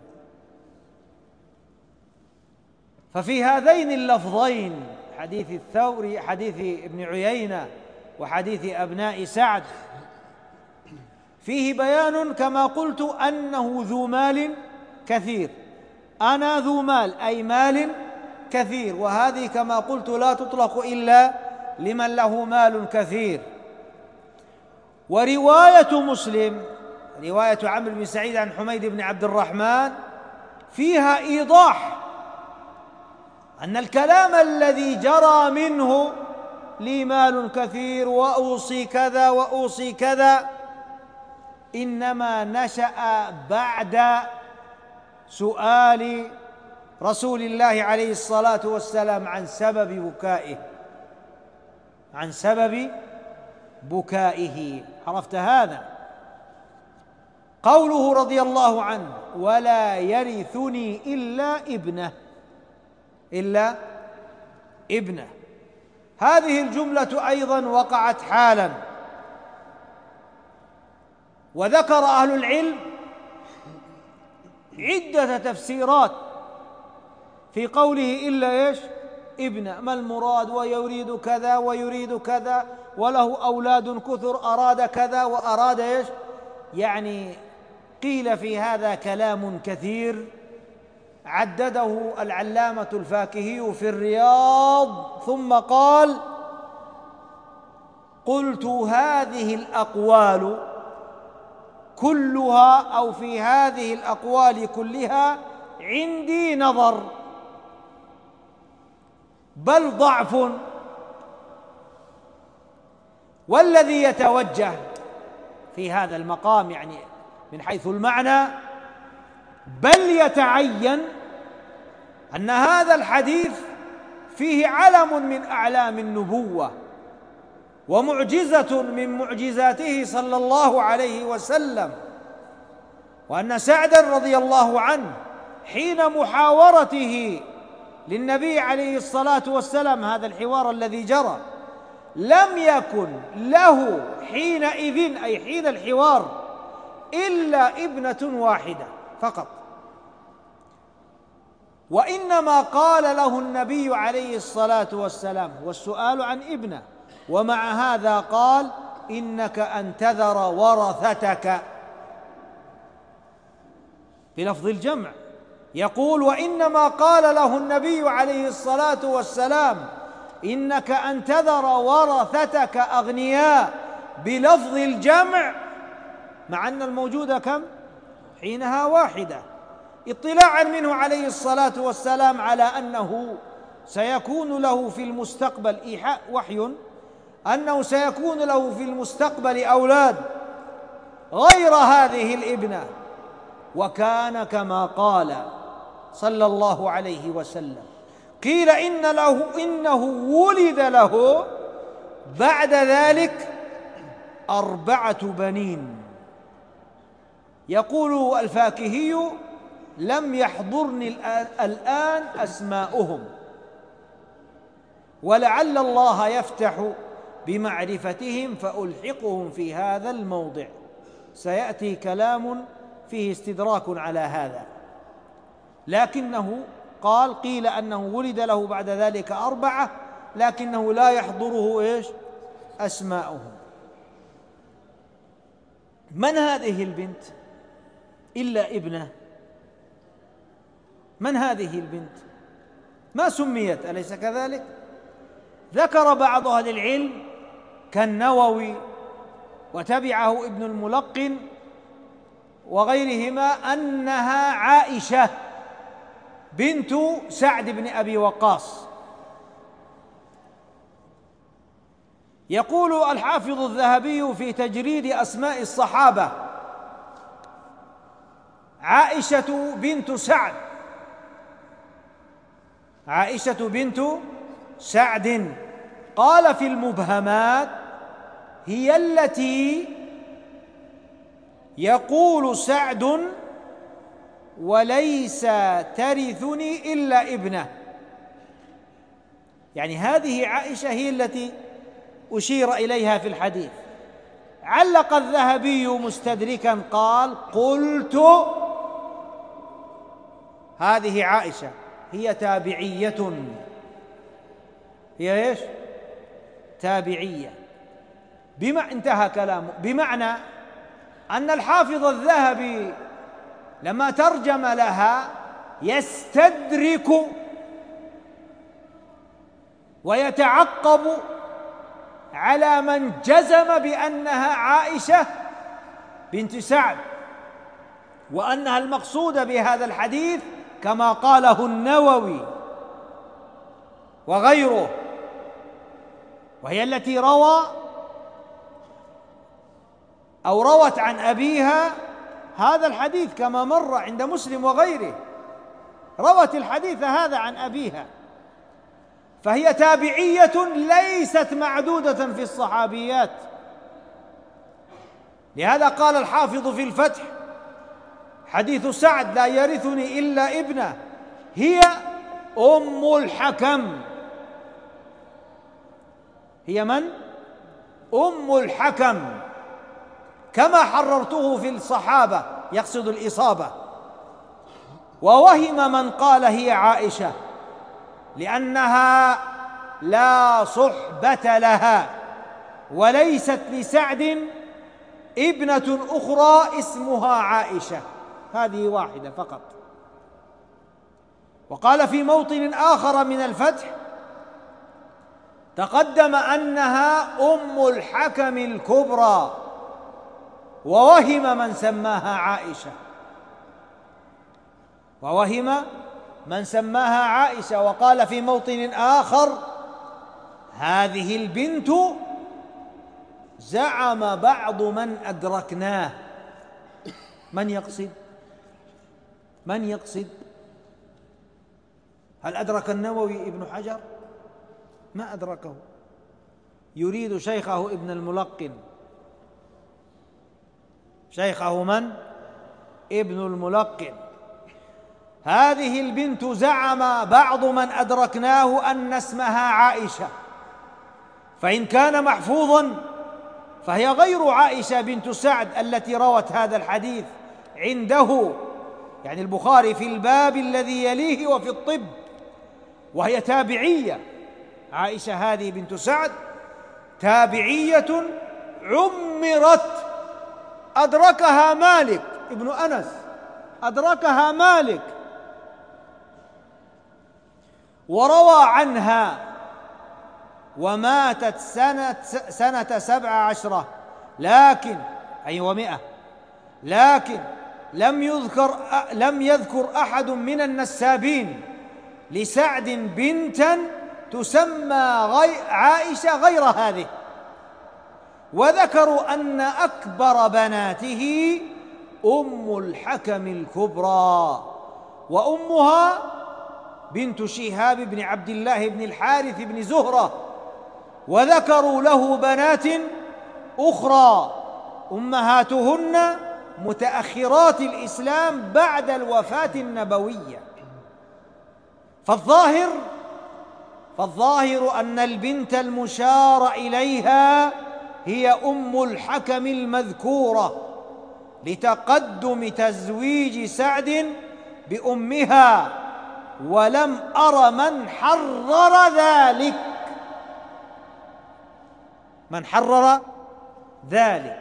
ففي هذين اللفظين، حديث الثوري، حديث ابن عيينة وحديث أبناء سعد، فيه بيان كما قلت أنه ذو مال كثير، أنا ذو مال أي مال كثير، وهذه كما قلت لا تطلق إلا لمن له مال كثير. ورواية مسلم، رواية عمرو بن سعيد عن حميد بن عبد الرحمن، فيها إيضاح أن الكلام الذي جرى منه لي مال كثير وأوصي كذا وأوصي كذا إنما نشأ بعد سؤال رسول الله عليه الصلاة والسلام عن سبب بكائه، عن سبب بكائه. عرفت هذا؟ قوله رضي الله عنه ولا يرثني إلا ابنه، إلا ابنه، هذه الجملة أيضا وقعت حالا، وذكر أهل العلم عدة تفسيرات في قوله إلا إيش؟ ابنه، ما المراد؟ ويريد كذا ويريد كذا وله أولاد كثر، أراد كذا وأراد إيش؟ يعني قيل في هذا كلام كثير عدده العلامة الفاكهي في الرياض، ثم قال قلت هذه الأقوال كلها أو في هذه الأقوال كلها عندي نظر بل ضعف، والذي يتوجه في هذا المقام يعني من حيث المعنى بل يتعين أن هذا الحديث فيه علم من أعلام النبوة ومعجزة من معجزاته صلى الله عليه وسلم، وأن سعدا رضي الله عنه حين محاورته للنبي عليه الصلاة والسلام، هذا الحوار الذي جرى، لم يكن له حينئذ أي حين الحوار إلا ابنة واحدة فقط، وإنما قال له النبي عليه الصلاة والسلام والسؤال عن ابنة، ومع هذا قال إنك أن تذر ورثتك بلفظ الجمع. يقول وإنما قال له النبي عليه الصلاة والسلام إنك أن تذر ورثتك أغنياء بلفظ الجمع، مع أن الموجود كم؟ حينها واحدة، اطلاعا منه عليه الصلاة والسلام على أنه سيكون له في المستقبل إيحاء وحي أنه سيكون له في المستقبل أولاد غير هذه الابنة. وكان كما قال صلى الله عليه وسلم، قيل إنه ولد له بعد ذلك 4 بنين. يقول الفاكهي لم يحضرني الآن أسماؤهم، ولعل الله يفتح بمعرفتهم فألحقهم في هذا الموضع، سيأتي كلام فيه استدراك على هذا، لكنه قيل أنه ولد له بعد ذلك 4، لكنه لا يحضره أسماؤهم. من هذه البنت إلا ابنه؟ من هذه البنت؟ ما سميت، أليس كذلك؟ ذكر بعض أهل العلم كالنووي وتبعه ابن الملقن وغيرهما أنها عائشة بنت سعد بن أبي وقاص. يقول الحافظ الذهبي في تجريد أسماء الصحابة عائشة بنت سعد، عائشة بنت سعد، قال في المبهمات هي التي يقول سعد وليس ترثني إلا ابنه، يعني هذه عائشة هي التي أشير إليها في الحديث. علق الذهبي مستدركا قال قلت هذه عائشة هي تابعية، هي ايش؟ تابعية. انتهى كلامه، بمعنى أن الحافظ الذهبي لما ترجم لها يستدرك ويتعقب على من جزم بأنها عائشة بنت سعد، وأنها المقصود بهذا الحديث كما قاله النووي وغيره، وهي التي روت عن أبيها هذا الحديث كما مر عند مسلم وغيره، روت الحديث هذا عن أبيها، فهي تابعية ليست معدودة في الصحابيات. لهذا قال الحافظ في الفتح حديث سعد لا يرثني إلا ابنه هي أم الحكم. هي من؟ أم الحكم، كما حررته في الصحابة، يقصد الإصابة. ووهم من قال هي عائشة لأنها لا صحبة لها، وليست لسعد ابنة أخرى اسمها عائشة، هذه واحدة فقط. وقال في موطن آخر من الفتح تقدم أنها أم الحكم الكبرى، ووهم من سماها عائشة، وقال في موطن آخر هذه البنت زعم بعض من أدركناه. من يقصد؟ هل أدرك النووي ابن حجر؟ ما أدركه، يريد شيخه ابن الملقن. شيخه من؟ ابن الملقن. هذه البنت زعم بعض من أدركناه أن اسمها عائشة، فإن كان محفوظا فهي غير عائشة بنت سعد التي روت هذا الحديث عنده، يعني البخاري في الباب الذي يليه وفي الطب، وهي تابعية. عائشة هذه بنت سعد تابعية عمرت، أدركها مالك ابن أنس، أدركها مالك وروى عنها، وماتت سنة 17 لكن أي و100، لكن لم يذكر أحد من النسابين لسعد بنتا تسمى عائشة غير هذه، وذكروا أن أكبر بناته أم الحكم الكبرى، وأمها بنت شهاب بن عبد الله بن الحارث بن زهرة، وذكروا له بنات أخرى أمهاتهن متأخرات الإسلام بعد الوفاة النبوية. فالظاهر أن البنت المشار إليها هي أم الحكم المذكورة لتقدم تزويج سعد بأمها، ولم أر من حرر ذلك، من حرر ذلك.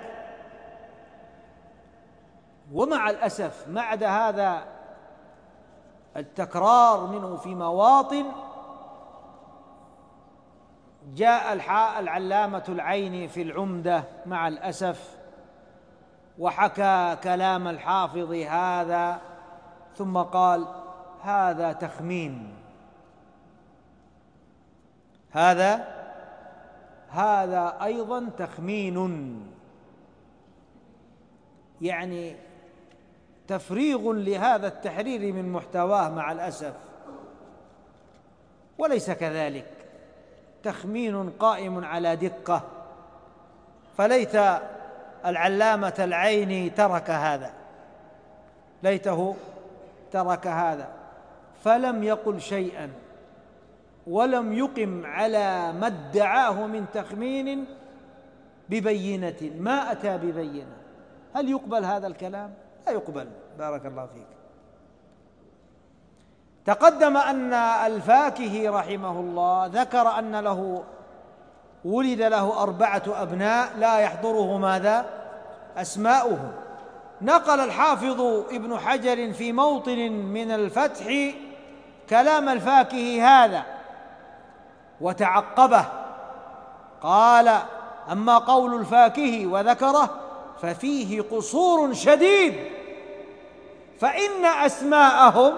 ومع الأسف بعد هذا التكرار منه في مواطن، جاء العلامة العيني في العمدة مع الأسف وحكى كلام الحافظ هذا، ثم قال: هذا تخمين، هذا أيضا تخمين، يعني تفريغ لهذا التحرير من محتواه مع الأسف، وليس كذلك، تخمين قائم على دقة. فليت العلامة العيني ترك هذا، ليته ترك هذا، فلم يقل شيئا ولم يقم على ما ادعاه من تخمين ببينة، ما أتى ببينة. هل يقبل هذا الكلام؟ لا يقبل. بارك الله فيك. تقدم أن الفاكهي رحمه الله ذكر أن ولد له 4 أبناء لا يحضره ماذا؟ أسماؤهم. نقل الحافظ ابن حجر في موطن من الفتح كلام الفاكهي هذا وتعقبه، قال: أما قول الفاكهي وذكره ففيه قصور شديد، فإن أسماءهم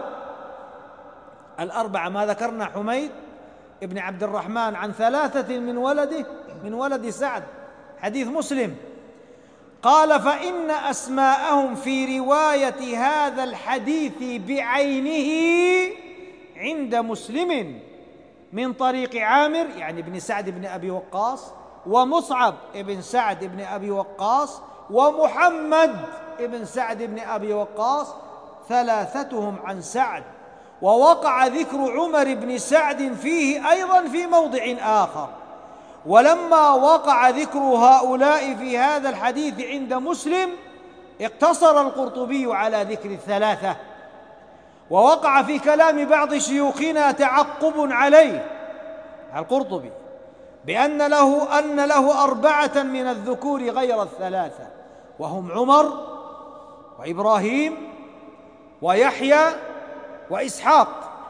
4 ما ذكرنا حميد ابن عبد الرحمن عن 3 من ولد سعد، حديث مسلم. قال: فإن أسماءهم في رواية هذا الحديث بعينه عند مسلم من طريق عامر يعني ابن سعد بن أبي وقاص، ومصعب ابن سعد بن أبي وقاص، ومحمد ابن سعد بن أبي وقاص، 3 عن سعد. ووقع ذكر عمر بن سعد فيه أيضا في موضع آخر. ولما وقع ذكر هؤلاء في هذا الحديث عند مسلم اقتصر القرطبي على ذكر 3، ووقع في كلام بعض شيوخنا تعقب عليه القرطبي بأن له 4 من الذكور غير 3، وهم عمر وإبراهيم ويحيى وإسحاق.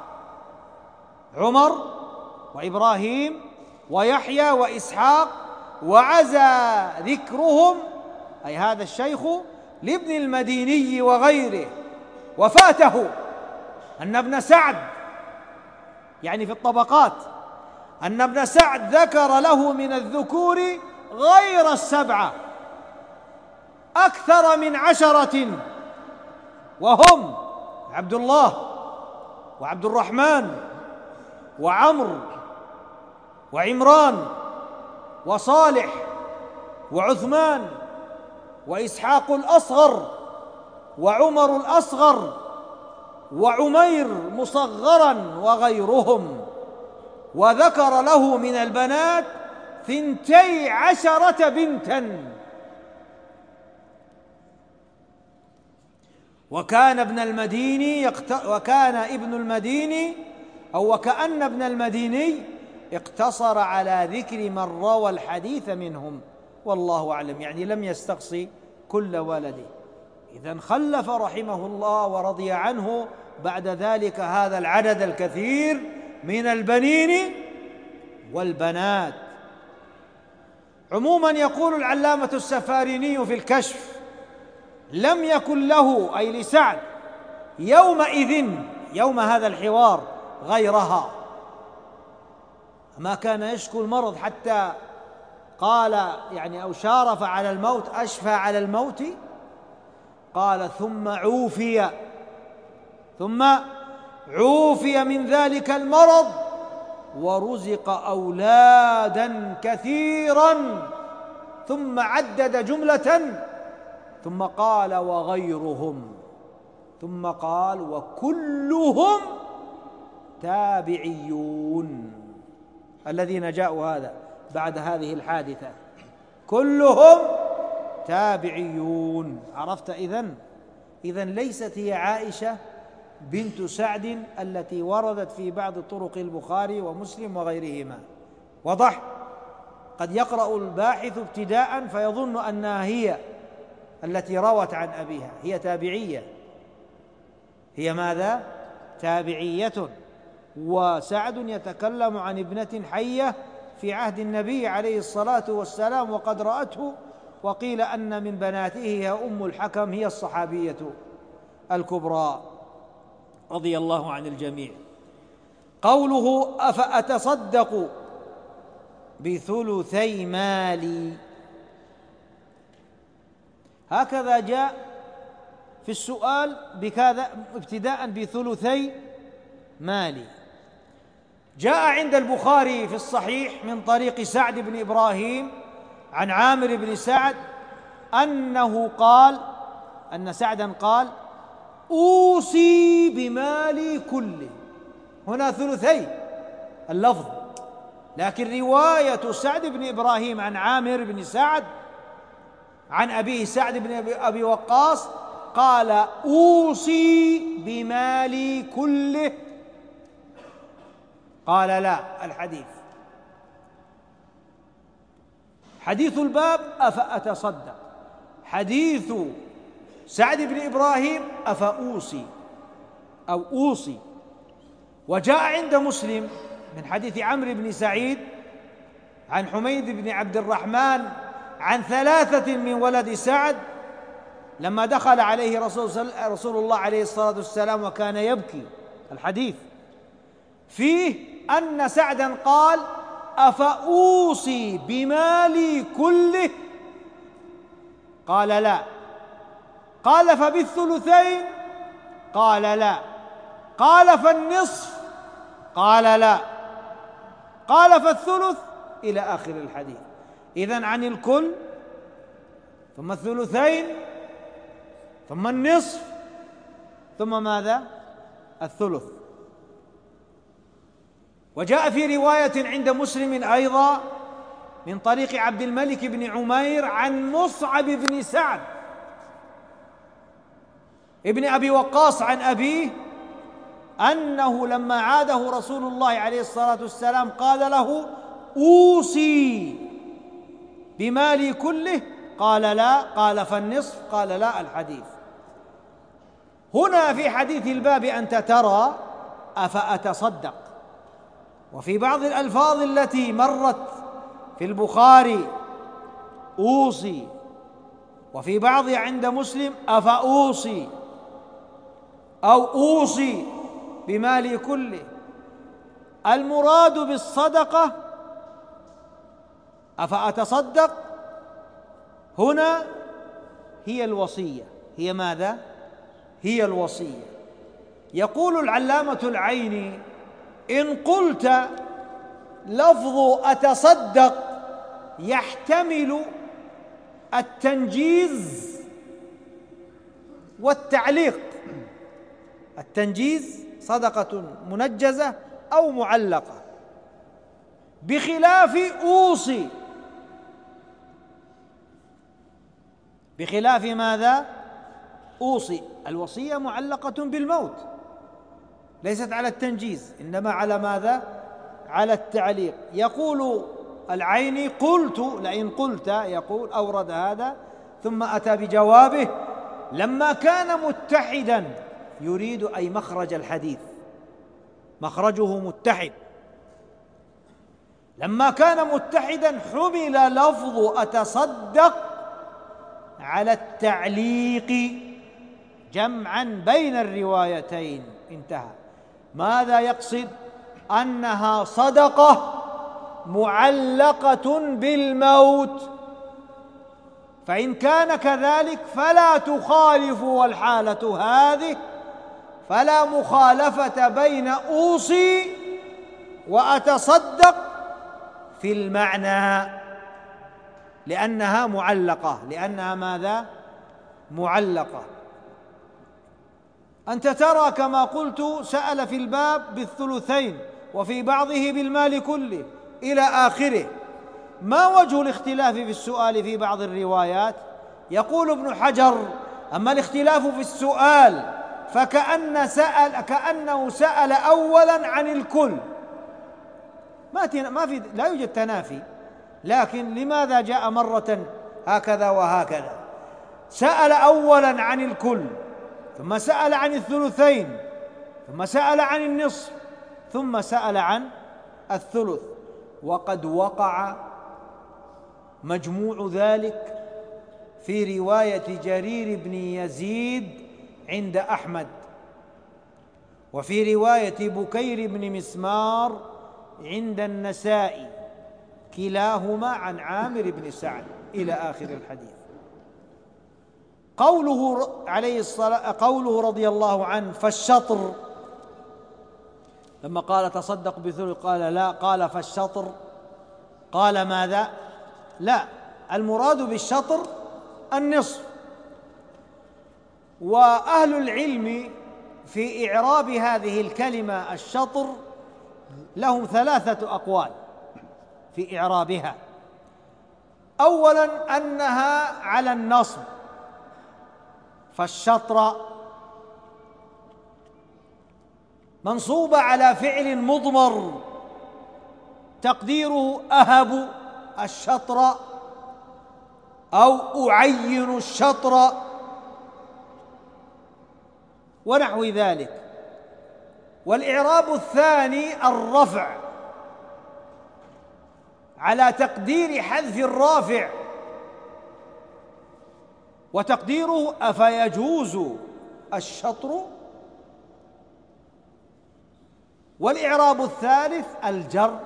عمر وإبراهيم ويحيى وإسحاق، وعزى ذكرهم أي هذا الشيخ لابن المديني وغيره. وفاته أن ابن سعد يعني في الطبقات أن ابن سعد ذكر له من الذكور غير 7 أكثر من 10، وهم عبد الله وعبد الرحمن وعمرو وعمران وصالح وعثمان وإسحاق الأصغر وعمر الأصغر وعمير مصغرا وغيرهم. وذكر له من البنات 12 بنتا. وكان ابن المديني اقتصر على ذكر من روى الحديث منهم، والله أعلم، يعني لم يستقصي كل ولده. إذن خلف رحمه الله ورضي عنه بعد ذلك هذا العدد الكثير من البنين والبنات. عموما يقول العلامة السفاريني في الكشف: لم يكن له، أي لسعد، يومئذ، يوم هذا الحوار، غيرها. ما كان يشكو المرض حتى قال يعني أو شارف على الموت، أشفى على الموت. قال: ثم عوفي من ذلك المرض ورزق أولادا كثيرا، ثم عدد جملة، ثم قال: وغيرهم، ثم قال: وكلهم تابعيون، الذين جاءوا هذا بعد هذه الحادثة كلهم تابعيون. عرفت؟ إذن ليست هي عائشة بنت سعد التي وردت في بعض طرق البخاري ومسلم وغيرهما. وضح؟ قد يقرأ الباحث ابتداء فيظن أنها هي التي روت عن أبيها. هي تابعية. هي ماذا؟ تابعية. وسعد يتكلم عن ابنة حية في عهد النبي عليه الصلاة والسلام وقد رأته، وقيل أن من بناته هي أم الحكم، هي الصحابية الكبرى رضي الله عن الجميع. قوله: أفأتصدق بثلثي مالي، هكذا جاء في السؤال بكذا ابتداء: بثلثي مالي. جاء عند البخاري في الصحيح من طريق سعد بن إبراهيم عن عامر بن سعد أن سعدا قال: أوصي بمالي كله. هنا ثلثي اللفظ، لكن رواية سعد بن إبراهيم عن عامر بن سعد عن أبيه سعد بن أبي وقاص قال: أوصي بمالي كله. قال: لا. الحديث حديث الباب: أفأتصدق. حديث سعد بن إبراهيم: أفأوصي أو أوصي. وجاء عند مسلم من حديث عمرو بن سعيد عن حميد بن عبد الرحمن عن 3 من ولد سعد لما دخل عليه رسول الله عليه الصلاة والسلام وكان يبكي. الحديث فيه أن سعدا قال: أفأوصي بمالي كله؟ قال: لا. قال: فبالثلثين؟ قال: لا. قال: فالنصف؟ قال: لا. قال: فالثلث؟ إلى آخر الحديث. إذن عن الكل، ثم الثلثين، ثم النصف، ثم ماذا؟ الثلث. وجاء في رواية عند مسلم أيضا من طريق عبد الملك بن عمير عن مصعب بن سعد ابن أبي وقاص عن أبيه أنه لما عاده رسول الله عليه الصلاة والسلام قال له: أوصي بمالي كله؟ قال: لا. قال: فالنصف؟ قال: لا. الحديث. هنا في حديث الباب أنت ترى أفأتصدق، وفي بعض الألفاظ التي مرت في البخاري أوصي، وفي بعض عند مسلم أفأوصي أو أوصي بمالي كله. المراد بالصدقة أفأتصدق هنا هي الوصية. هي ماذا؟ هي الوصية. يقول العلامة العيني: إن قلت لفظ أتصدق يحتمل التنجيز والتعليق. التنجيز صدقة منجزة أو معلقة بخلاف أوصي، بخلاف ماذا؟ أوصي. الوصية معلقة بالموت، ليست على التنجيز، إنما على ماذا؟ على التعليق. يقول العيني: قلت، لئن قلت، يقول أورد هذا ثم أتى بجوابه: لما كان متحدا، يريد أي مخرج الحديث، مخرجه متحد. لما كان متحدا حمل لفظ أتصدق على التعليق جمعا بين الروايتين. انتهى. ماذا يقصد؟ أنها صدقة معلقة بالموت، فإن كان كذلك فلا تخالف، والحالة هذه فلا مخالفة بين أوصي وأتصدق في المعنى، لأنها معلقة. لأنها ماذا؟ معلقة. أنت ترى كما قلت سأل في الباب بالثلثين وفي بعضه بالمال كله إلى آخره. ما وجه الاختلاف في السؤال في بعض الروايات؟ يقول ابن حجر: أما الاختلاف في السؤال كأنه سأل أولا عن الكل. لا يوجد تنافي، لكن لماذا جاء مرة هكذا وهكذا؟ سأل أولا عن الكل، ثم سأل عن الثلثين، ثم سأل عن النصف، ثم سأل عن الثلث. وقد وقع مجموع ذلك في رواية جرير بن يزيد عند أحمد، وفي رواية بكير بن مسمار عند النسائي، كلاهما عن عامر بن سعد إلى آخر الحديث. قوله رضي الله عنه: فالشطر، لما قال تصدق بثلث قال لا، قال فالشطر، قال ماذا؟ لا، المراد بالشطر النصف. وأهل العلم في إعراب هذه الكلمة الشطر لهم 3 أقوال في إعرابها. أولا أنها على النصب، فالشطر منصوبة على فعل مضمر تقديره أهب الشطر أو أعين الشطر ونحو ذلك. والإعراب الثاني الرفع على تقدير حذف الرافع، وتقديره أفيجوز الشطر. والإعراب الثالث الجر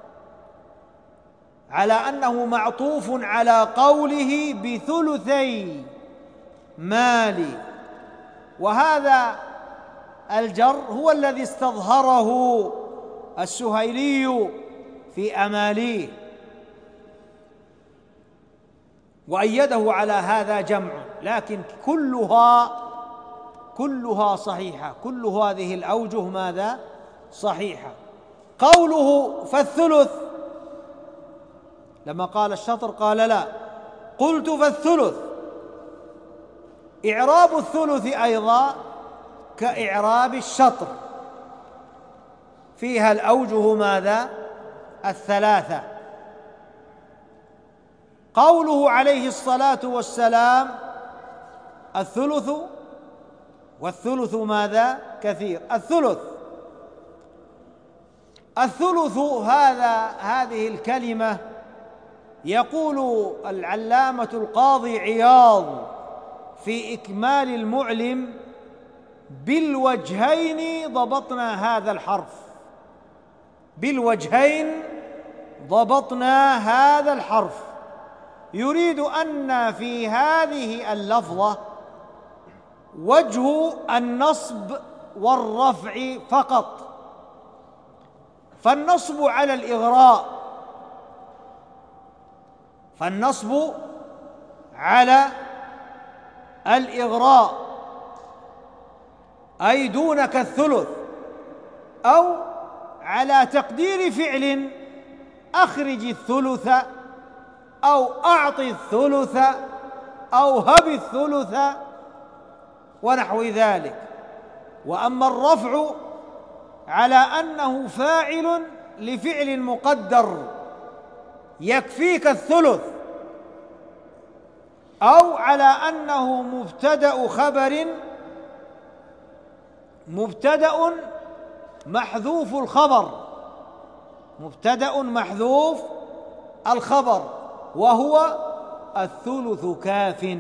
على أنه معطوف على قوله بثلثي مالي، وهذا الجر هو الذي استظهره السهيلي في أماليه، وأيده على هذا جمع، لكن كلها صحيحة، كل هذه الأوجه ماذا؟ صحيحة. قوله فالثلث، لما قال الشطر قال لا، قلت فالثلث. إعراب الثلث أيضا كإعراب الشطر، فيها الأوجه ماذا؟ 3. قوله عليه الصلاة والسلام الثلث، والثلث ماذا؟ كثير. الثلث هذه الكلمة يقول العلامة القاضي عياض في إكمال المعلم: بالوجهين ضبطنا هذا الحرف، بالوجهين ضبطنا هذا الحرف. يريد أن في هذه اللفظة وجه النصب والرفع فقط، فالنصب على الإغراء، فالنصب على الإغراء أي دونك الثلث، أو على تقدير فعل أخرج الثلث أو أعط الثلث أو هب الثلث ونحو ذلك. وأما الرفع على أنه فاعل لفعل مقدر يكفيك الثلث، أو على أنه مبتدأ خبر مبتدأ محذوف الخبر، مبتدأ محذوف الخبر وهو الثلث كاف،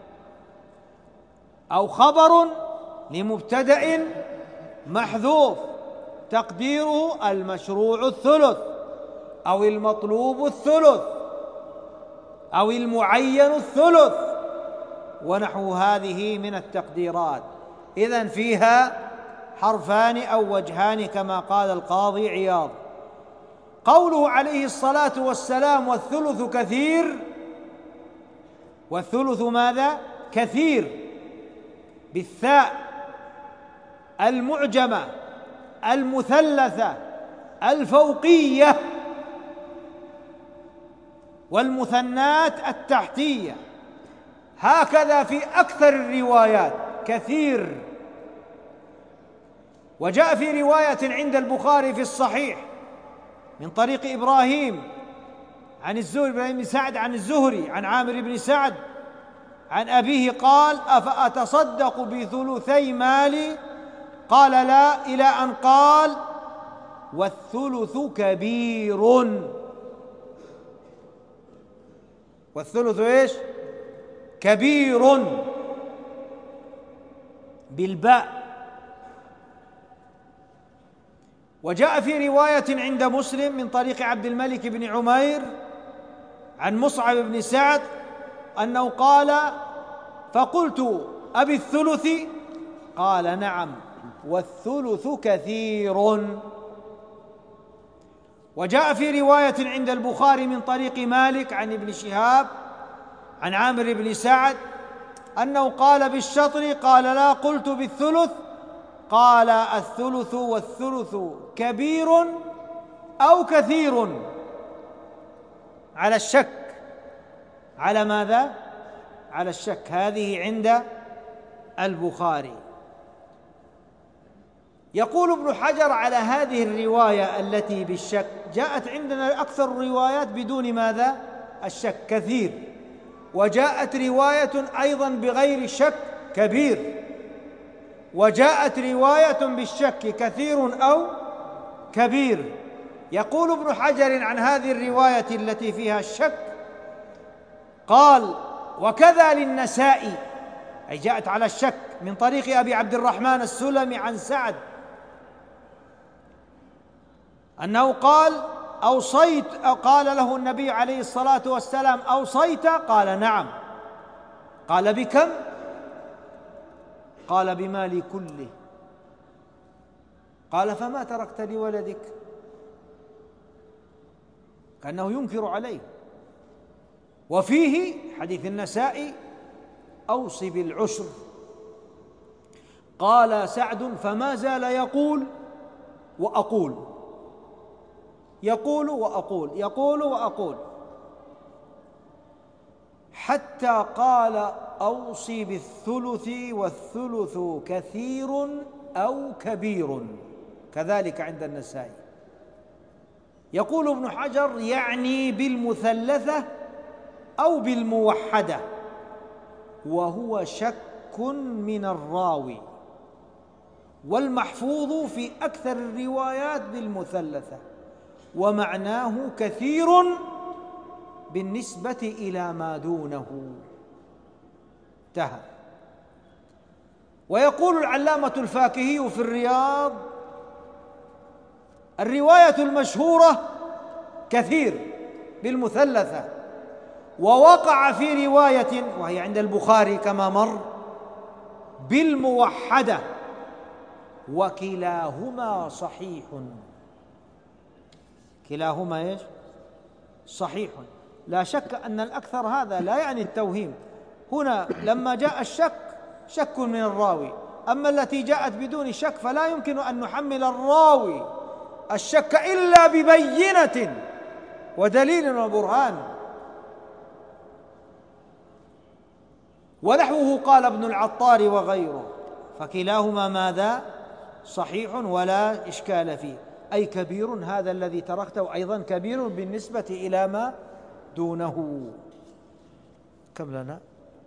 أو خبر لمبتدأ محذوف تقديره المشروع الثلث أو المطلوب الثلث أو المعين الثلث ونحو هذه من التقديرات. إذن فيها حرفان أو وجهان كما قال القاضي عياض. قوله عليه الصلاة والسلام والثلث كثير، والثلث ماذا؟ كثير بالثاء المعجمة المثلثة الفوقية والمثنات التحتية، هكذا في أكثر الروايات كثير. وجاء في رواية عند البخاري في الصحيح من طريق إبراهيم عن الزهري بن سعد عن الزهري عن عامر بن سعد عن أبيه قال: أفأتصدق بثلثي مالي؟ قال: لا، إلى أن قال: والثلث كبير. والثلث إيش؟ كبير بالباء. وجاء في رواية عند مسلم من طريق عبد الملك بن عمير عن مصعب بن سعد أنه قال: فقلت: أبي الثلث؟ قال: نعم، والثلث كثير. وجاء في رواية عند البخاري من طريق مالك عن ابن شهاب عن عامر بن سعد أنه قال: بالشطر؟ قال: لا، قلت بالثلث. قال: الثلث والثلث كبير أو كثير، على الشك. على ماذا؟ على الشك. هذه عند البخاري. يقول ابن حجر على هذه الرواية التي بالشك: جاءت عندنا أكثر الروايات بدون ماذا؟ الشك، كثير. وجاءت رواية أيضا بغير شك، كبير. وجاءت رواية بالشك، كثير أو كبير. يقول ابن حجر عن هذه الرواية التي فيها الشك قال: وكذا للنسائي، أي جاءت على الشك، من طريق أبي عبد الرحمن السلمي عن سعد أنه قال: أوصيت، قال له النبي عليه الصلاة والسلام: أوصيت؟ قال: نعم. قال: بكم؟ قال: بمالي كله. قال: فما تركت لولدك؟ كأنه ينكر عليه. وفيه حديث النسائي: أوصي بالعشر. قال سعد: فما زال يقول وأقول، يقول وأقول، يقول وأقول، حتى قال: أوصي بالثلث والثلث كثير أو كبير. كذلك عند النسائي. يقول ابن حجر: يعني بالمثلثة أو بالموحدة، وهو شك من الراوي، والمحفوظ في أكثر الروايات بالمثلثة، ومعناه كثير بالنسبة إلى ما دونه. انتهى. ويقول العلامة الفاكهي في الرياض: الرواية المشهورة كثير بالمثلثة، ووقع في رواية وهي عند البخاري كما مر بالموحدة، وكلاهما صحيح. كلاهما ايش؟ صحيح. لا شك أن الأكثر هذا لا يعني التوهيم. هنا لما جاء الشك شك من الراوي، أما التي جاءت بدون شك فلا يمكن أن نحمل الراوي الشك إلا ببينة ودليل وبرهان. ونحوه قال ابن العطار وغيره، فكلاهما ماذا؟ صحيح ولا إشكال فيه، أي كبير هذا الذي تركته أيضا كبير بالنسبة إلى ما دونه. كم لنا؟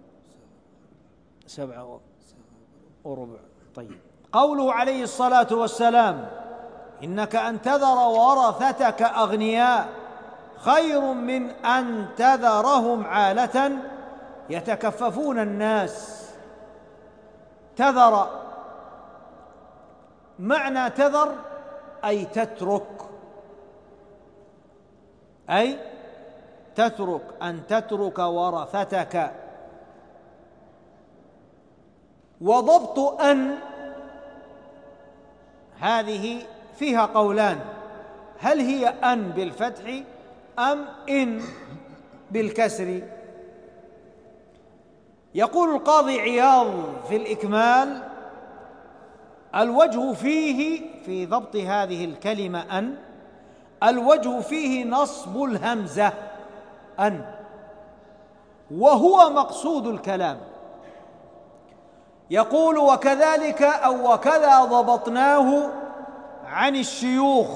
7:15. طيب، قوله عليه الصلاة والسلام: إنك أن تذر ورثتك أغنياء خير من أن تذرهم عالة يتكففون الناس. تذر، معنى تذر أي تترك، أي تترك، أن تترك ورثتك. وضبط أن هذه فيها قولان، هل هي أن بالفتح أم إن بالكسر؟ يقول القاضي عياض في الإكمال: الوجه فيه في ضبط هذه الكلمة أن، الوجه فيه نصب الهمزة أن، وهو مقصود الكلام. يقول: وكذلك أو وكذا ضبطناه عن الشيوخ،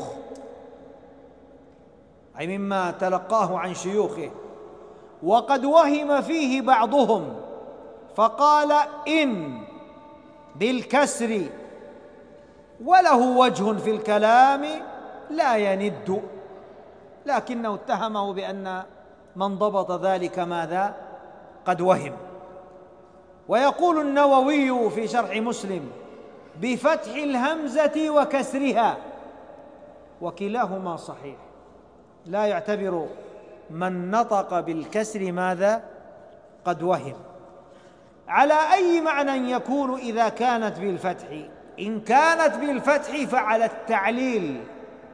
أي مما تلقاه عن شيوخه، وقد وهم فيه بعضهم فقال إن بالكسر، وله وجه في الكلام لا يند، لكنه اتهمه بأن من ضبط ذلك ماذا؟ قد وهم. ويقول النووي في شرح مسلم: بفتح الهمزة وكسرها، وكلاهما صحيح، لا يعتبر من نطق بالكسر ماذا؟ قد وهم. على أي معنى يكون إذا كانت بالفتح؟ إن كانت بالفتح فعلى التعليل،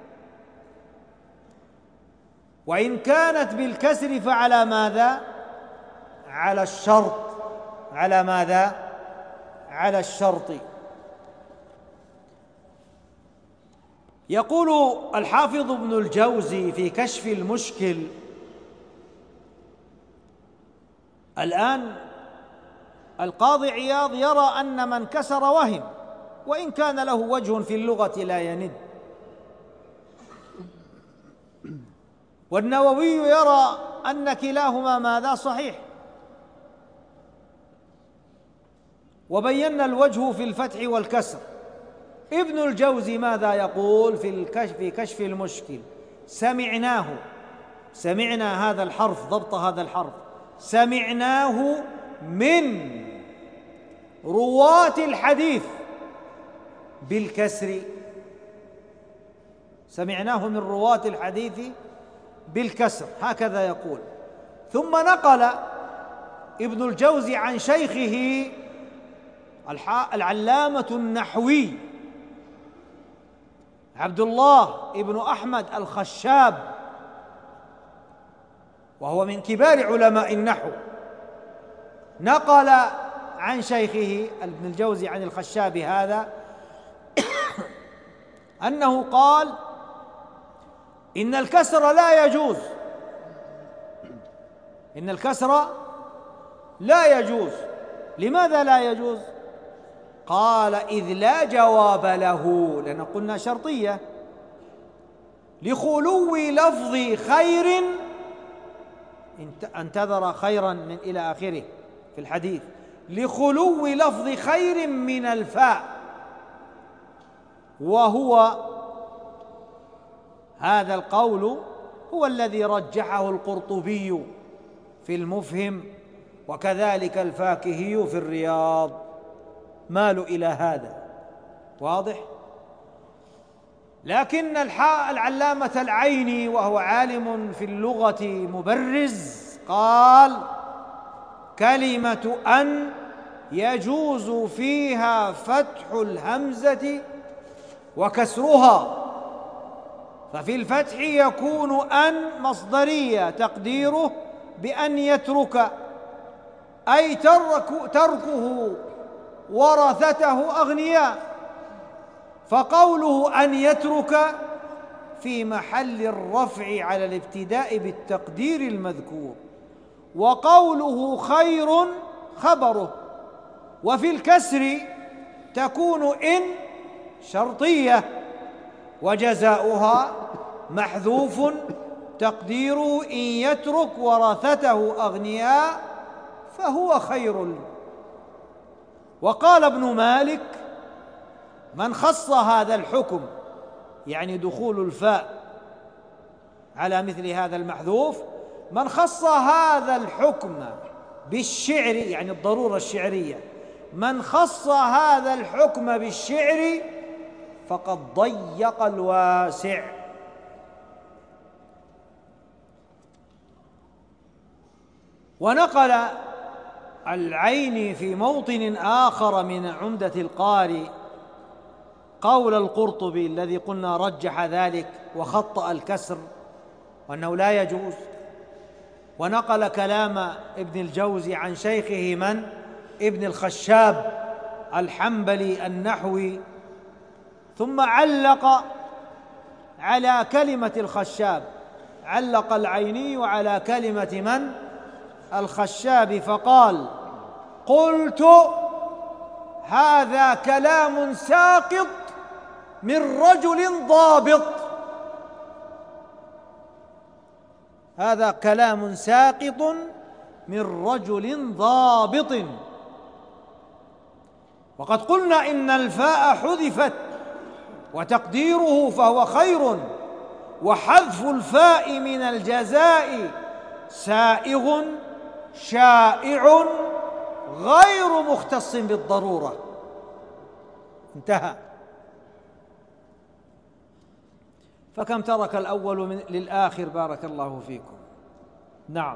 وإن كانت بالكسر فعلى ماذا؟ على الشرط. على ماذا؟ على الشرط. يقول الحافظ ابن الجوزي في كشف المشكل: الآن القاضي عياض يرى أن من كسر وهم، وإن كان له وجه في اللغة لا يند، والنووي يرى أن كلاهما ماذا؟ صحيح. وبينا الوجه في الفتح والكسر. ابن الجوزي ماذا يقول في كشف المشكل؟ سمعنا هذا الحرف، ضبط هذا الحرف، سمعناه من رواة الحديث بالكسر، سمعناه من رواة الحديث بالكسر، هكذا يقول. ثم نقل ابن الجوزي عن شيخه العلامة النحوي عبد الله ابن أحمد الخشاب، وهو من كبار علماء النحو، نقل عن شيخه ابن الجوزي عن الخشاب هذا أنه قال: إن الكسر لا يجوز، إن الكسر لا يجوز. لماذا لا يجوز؟ قال: إذ لا جواب له، لأن قلنا شرطية، لخلو لفظ خير، انتظر خيرا من إلى آخره في الحديث، لخلو لفظ خير من الفاء. وهو هذا القول هو الذي رجحه القرطبي في المفهم، وكذلك الفاكهي في الرياض، مالوا إلى هذا. واضح؟ لكن العلامة العيني وهو عالم في اللغة مبرز قال: كلمة أن يجوز فيها فتح الهمزة وكسرها، ففي الفتح يكون أن مصدرية تقديره بأن يترك، أي تركه ورثته أغنياء، فقوله أن يترك في محل الرفع على الابتداء بالتقدير المذكور، وقوله خير خبره. وفي الكسر تكون إن شرطية وجزاؤها محذوف تقديره إن يترك ورثته أغنياء فهو خير. وقال ابن مالك: من خص هذا الحكم، يعني دخول الفاء على مثل هذا المحذوف، من خص هذا الحكم بالشعر، يعني الضرورة الشعرية، من خص هذا الحكم بالشعر فقد ضيق الواسع. ونقل العيني في موطن آخر من عمدة القاري قول القرطبي الذي قلنا رجح ذلك وخطأ الكسر وأنه لا يجوز، ونقل كلام ابن الجوزي عن شيخه من؟ ابن الخشاب الحنبلي النحوي، ثم علق على كلمة الخشاب، علق العيني على كلمة من؟ الخشاب، فقال: قلت هذا كلام ساقط من رجل ضابط، هذا كلام ساقط من رجل ضابط. وقد قلنا إن الفاء حذفت وتقديره فهو خير، وحذف الفاء من الجزاء سائغ شائع غير مختص بالضرورة. انتهى. فكم ترك الأول للآخر؟ بارك الله فيكم. نعم،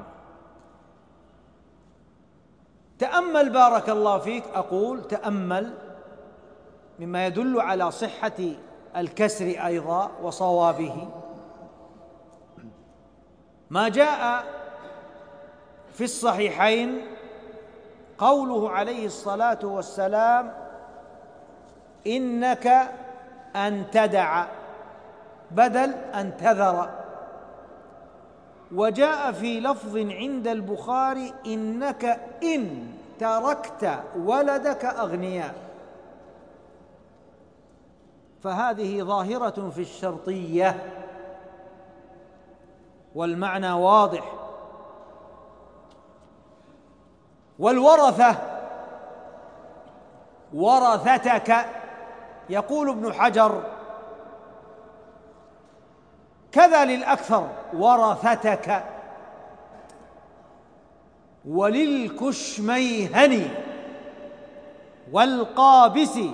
تأمل بارك الله فيك، أقول تأمل مما يدل على صحة الكسر أيضا وصوابه ما جاء في الصحيحين قوله عليه الصلاة والسلام: إنك أن تدع، بدل أن تذر. وجاء في لفظ عند البخاري: إنك إن تركت ولدك أغنياء. فهذه ظاهرة في الشرطية والمعنى واضح. والورثة ورثتك، يقول ابن حجر كذا للأكثر ورثتك. وللكشميهني والقابسي،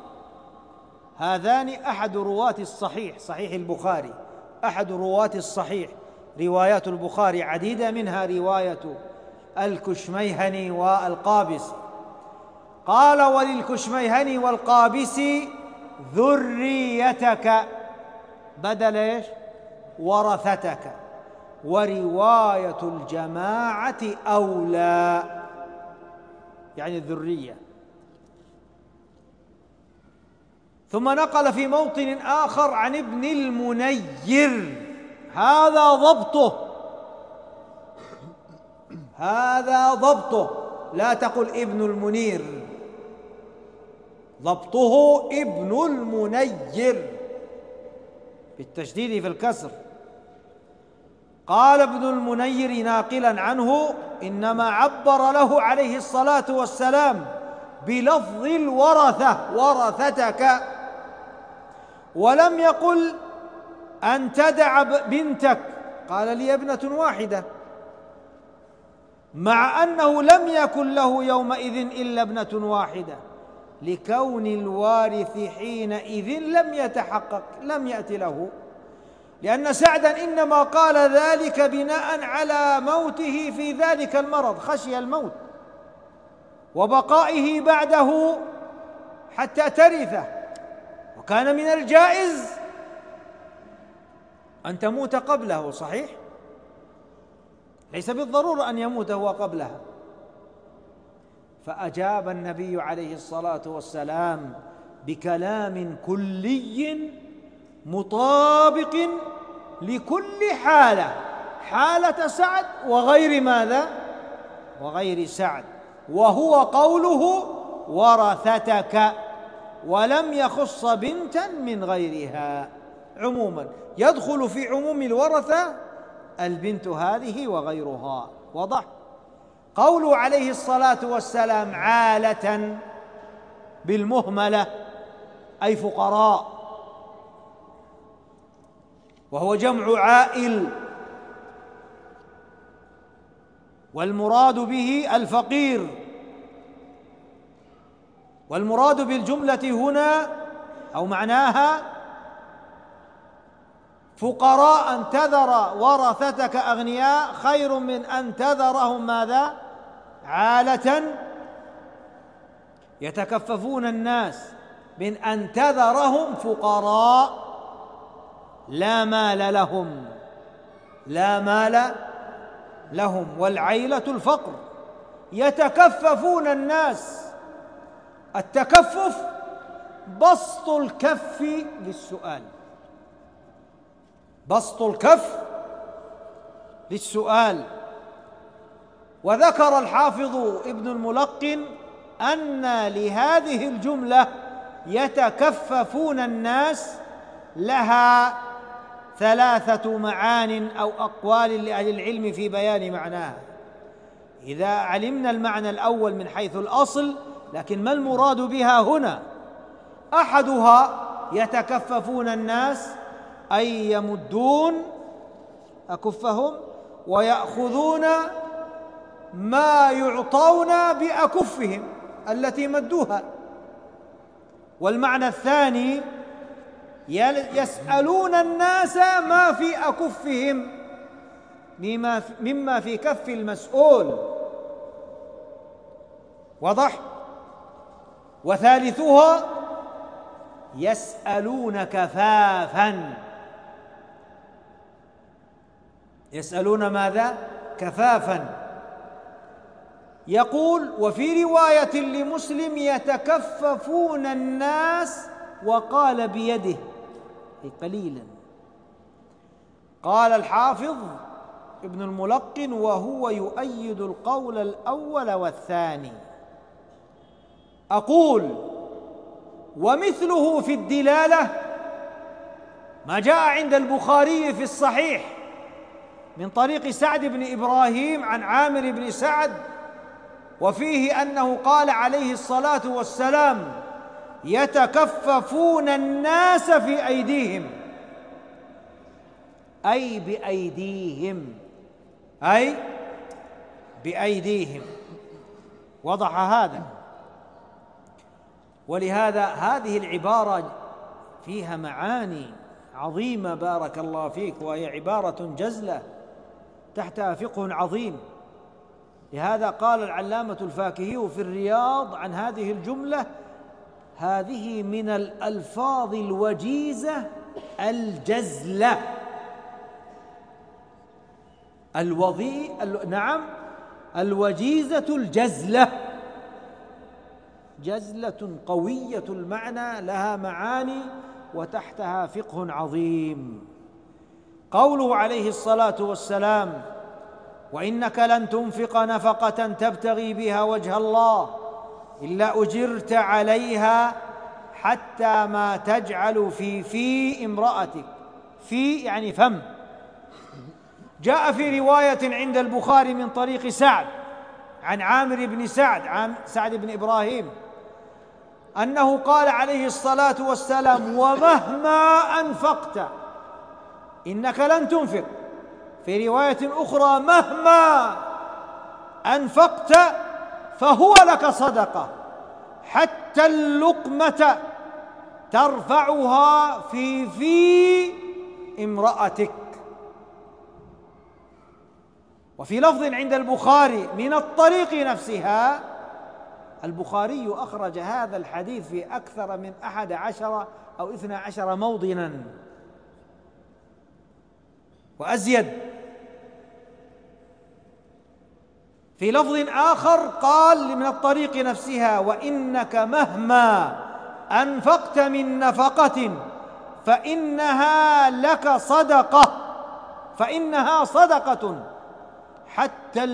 هذان أحد رواة الصحيح، صحيح البخاري، أحد رواة الصحيح. روايات البخاري عديدة، منها رواية الكشميهني والقابسي. قال: وللكشميهني والقابسي ذريتك، بدل ايش؟ ورثتك. ورواية الجماعة أولى، يعني الذرية. ثم نقل في موطن آخر عن ابن المنير، هذا ضبطه، هذا ضبطه، لا تقل ابن المنير، ضبطه ابن المنير بالتشديد في الكسر. قال ابن المنير ناقلا عنه: إنما عبر له عليه الصلاة والسلام بلفظ الورثة ورثتك، ولم يقل أن تدع بنتك، قال: لي ابنة واحدة، مع أنه لم يكن له يومئذ إلا ابنة واحدة، لكون الوارث حينئذ لم يتحقق، لم يأت له، لأن سعدا إنما قال ذلك بناء على موته في ذلك المرض، خشي الموت وبقائه بعده حتى ترثه، وكان من الجائز أن تموت قبله، صحيح؟ ليس بالضرورة أن يموت هو قبلها. فأجاب النبي عليه الصلاة والسلام بكلام كلي مطابق لكل حالة، حالة سعد وغير ماذا؟ وغير سعد، وهو قوله ورثتك، ولم يخص بنتا من غيرها. عموما يدخل في عموم الورثة البنت هذه وغيرها. واضح؟ قوله عليه الصلاة والسلام عالة بالمهملة أي فقراء، وهو جمع عائل، والمراد به الفقير، والمراد بالجملة هنا أو معناها فقراء أن تذر ورثتك أغنياء خير من أن تذرهم ماذا؟ عالة يتكففون الناس، من أن تذرهم فقراء لا مال لهم، لا مال لهم. والعيلة الفقر، يتكففون الناس. التكفف بسط الكف للسؤال، بسط الكف للسؤال. وذكر الحافظ ابن الملقن أن لهذه الجملة يتكففون الناس لها 3 معان أو أقوال لأهل العلم في بيان معناها. إذا علمنا المعنى الأول من حيث الأصل، لكن ما المراد بها هنا؟ أحدها يتكففون الناس أي يمدون أكفهم ويأخذون ما يعطون بأكفهم التي مدوها. والمعنى الثاني يسألون الناس ما في أكفهم مما في كف المسؤول. واضح؟ وثالثها يسألون كفافا، يسألون ماذا؟ كفافا. يقول وفي رواية لمسلم يتكففون الناس، وقال بيده أي قليلا. قال الحافظ ابن الملقن وهو يؤيد القول الأول والثاني. أقول ومثله في الدلالة ما جاء عند البخاري في الصحيح من طريق سعد بن إبراهيم عن عامر بن سعد، وفيه أنه قال عليه الصلاة والسلام يتكففون الناس في أيديهم، أي بأيديهم، أي بأيديهم. وضح هذا. ولهذا هذه العبارة فيها معاني عظيمة بارك الله فيك، وهي عبارة جزلة تحتها فقه عظيم. لهذا قال العلامة الفاكهي في الرياض عن هذه الجملة: هذه من الألفاظ الوجيزة الجزلة. نعم، الوجيزة الجزلة، جزلة قوية المعنى لها معاني وتحتها فقه عظيم. قوله عليه الصلاة والسلام وإنك لن تنفق نفقة تبتغي بها وجه الله إلا أجرت عليها حتى ما تجعل في امرأتك. في يعني فم. جاء في رواية عند البخاري من طريق سعد عن عامر بن سعد بن إبراهيم أنه قال عليه الصلاة والسلام ومهما أنفقت إنك لن تنفق. في رواية أخرى مهما أنفقت فهو لك صدقة حتى اللقمة ترفعها في امرأتك. وفي لفظ عند البخاري من الطريق نفسها، البخاري أخرج هذا الحديث في أكثر من 11 أو 12 موطنا وأزيد. في لفظ آخر قال من الطريق نفسها وإنك مهما أنفقت من نفقة فإنها لك صدقة، فإنها صدقة. حتى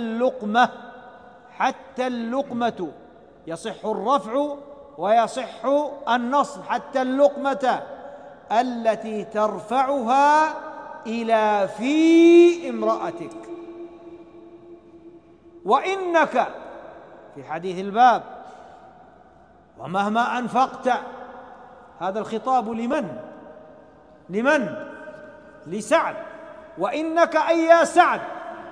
اللقمة يصح الرفع ويصح النصب، حتى اللقمة التي ترفعها إلى في امرأتك. وإنك في حديث الباب ومهما أنفقت، هذا الخطاب لمن؟ لسعد. وإنك أي يا سعد،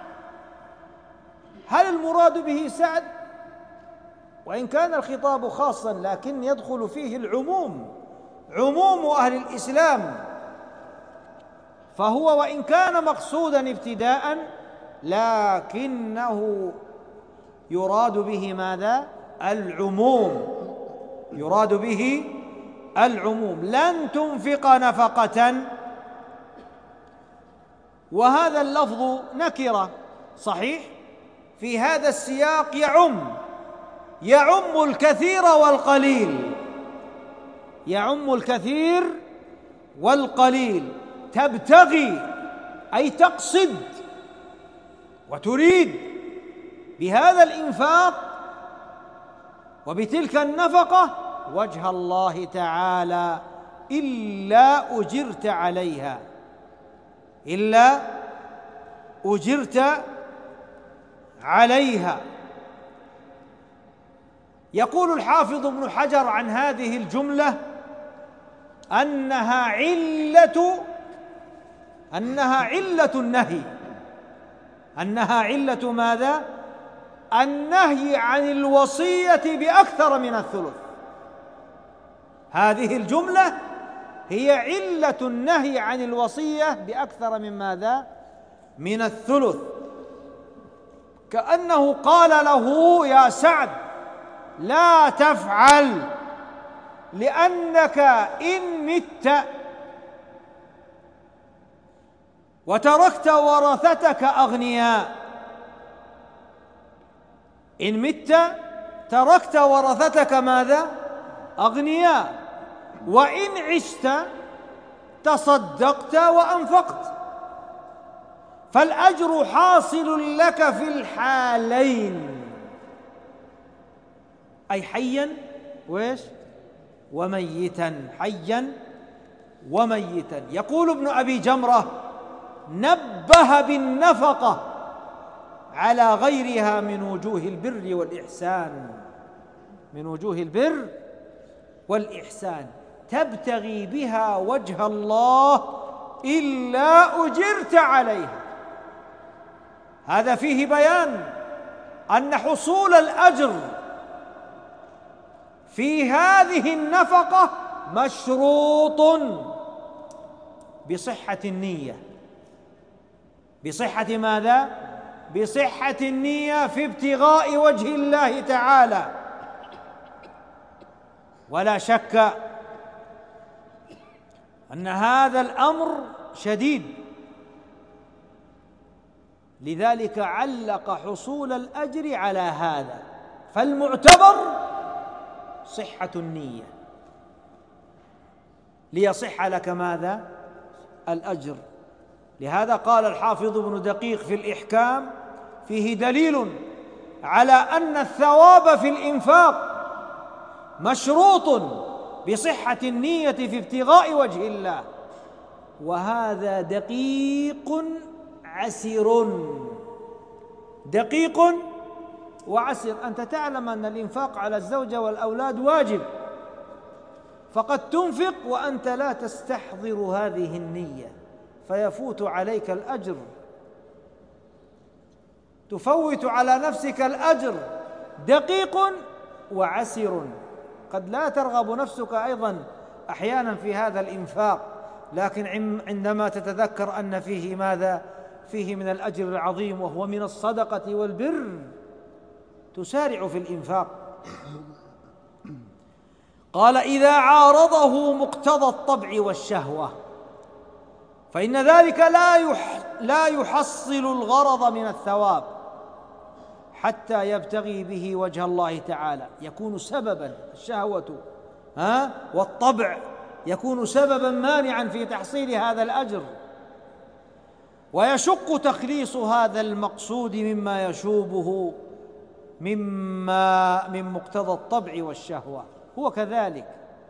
هل المراد به سعد؟ وإن كان الخطاب خاصا لكن يدخل فيه عموم أهل الإسلام، فهو وإن كان مقصودا ابتداء لكنه يراد به ماذا؟ يراد به العموم. لن تنفق نفقة، وهذا اللفظ نكرة صحيح، في هذا السياق يعم الكثير والقليل، يعم الكثير والقليل. تبتغي أي تقصد وتريد بهذا الإنفاق وبتلك النفقة وجه الله تعالى إلا أجرت عليها. يقول الحافظ ابن حجر عن هذه الجملة أنها علة النهي. أنها علة ماذا؟ النهي عن الوصية بأكثر من الثلث. هذه الجملة هي علة النهي عن الوصية بأكثر من ماذا؟ من الثلث. كأنه قال له يا سعد لا تفعل، لأنك إن مت وتركت ورثتك أغنياء، إن مت تركت ورثتك ماذا؟ أغنياء، وإن عشت تصدقت وأنفقت، فالأجر حاصل لك في الحالين، أي حيا وميتا، حيا وميتا. يقول ابن أبي جمرة نبه بالنفقة على غيرها من وجوه البر والإحسان، من وجوه البر والإحسان، تبتغي بها وجه الله إلا أجرت عليها. هذا فيه بيان أن حصول الأجر في هذه النفقة مشروط بصحة النية. بصحة ماذا؟ بصحة النية في ابتغاء وجه الله تعالى. ولا شك أن هذا الأمر شديد، لذلك علق حصول الأجر على هذا، فالمعتبر صحة النية ليصح لك ماذا؟ الأجر. لهذا قال الحافظ ابن دقيق في الإحكام فيه دليل على أن الثواب في الإنفاق مشروط بصحة النية في ابتغاء وجه الله، وهذا دقيق عسر، دقيق وعسر. أنت تعلم أن الإنفاق على الزوجة والأولاد واجب، فقد تنفق وأنت لا تستحضر هذه النية فيفوت عليك الأجر، تفوت على نفسك الأجر. دقيق وعسر، قد لا ترغب نفسك أيضا أحيانا في هذا الإنفاق، لكن عندما تتذكر أن فيه ماذا؟ فيه من الأجر العظيم وهو من الصدقة والبر تسارع في الإنفاق. قال إذا عارضه مقتضى الطبع والشهوة فإن ذلك لا يحصل الغرض من الثواب حتى يبتغي به وجه الله تعالى، يكون سببا الشهوة والطبع يكون سببا مانعا في تحصيل هذا الأجر، ويشق تخليص هذا المقصود مما يشوبه من مقتضى الطبع والشهوة. هو كذلك،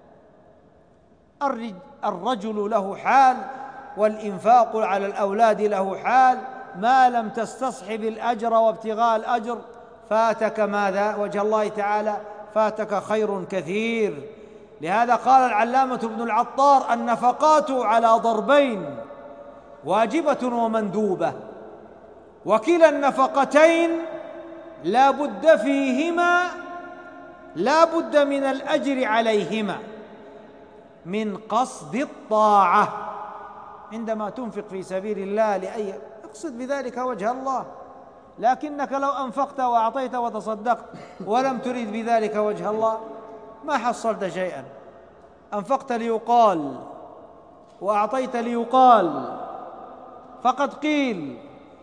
الرجل له حال، والإنفاق على الأولاد له حال، ما لم تستصحب الأجر وابتغاء الأجر فاتك ماذا؟ وجه الله تعالى، فاتك خير كثير. لهذا قال العلامة ابن العطار: النفقات على ضربين، واجبة ومندوبة، وكلا النفقتين لا بد فيهما، لا بد من الأجر عليهما من قصد الطاعة. عندما تنفق في سبيل الله لأي اقصد بذلك وجه الله، لكنك لو أنفقت وأعطيت وتصدقت ولم تريد بذلك وجه الله ما حصلت شيئا. أنفقت ليقال وأعطيت ليقال، فقد قيل.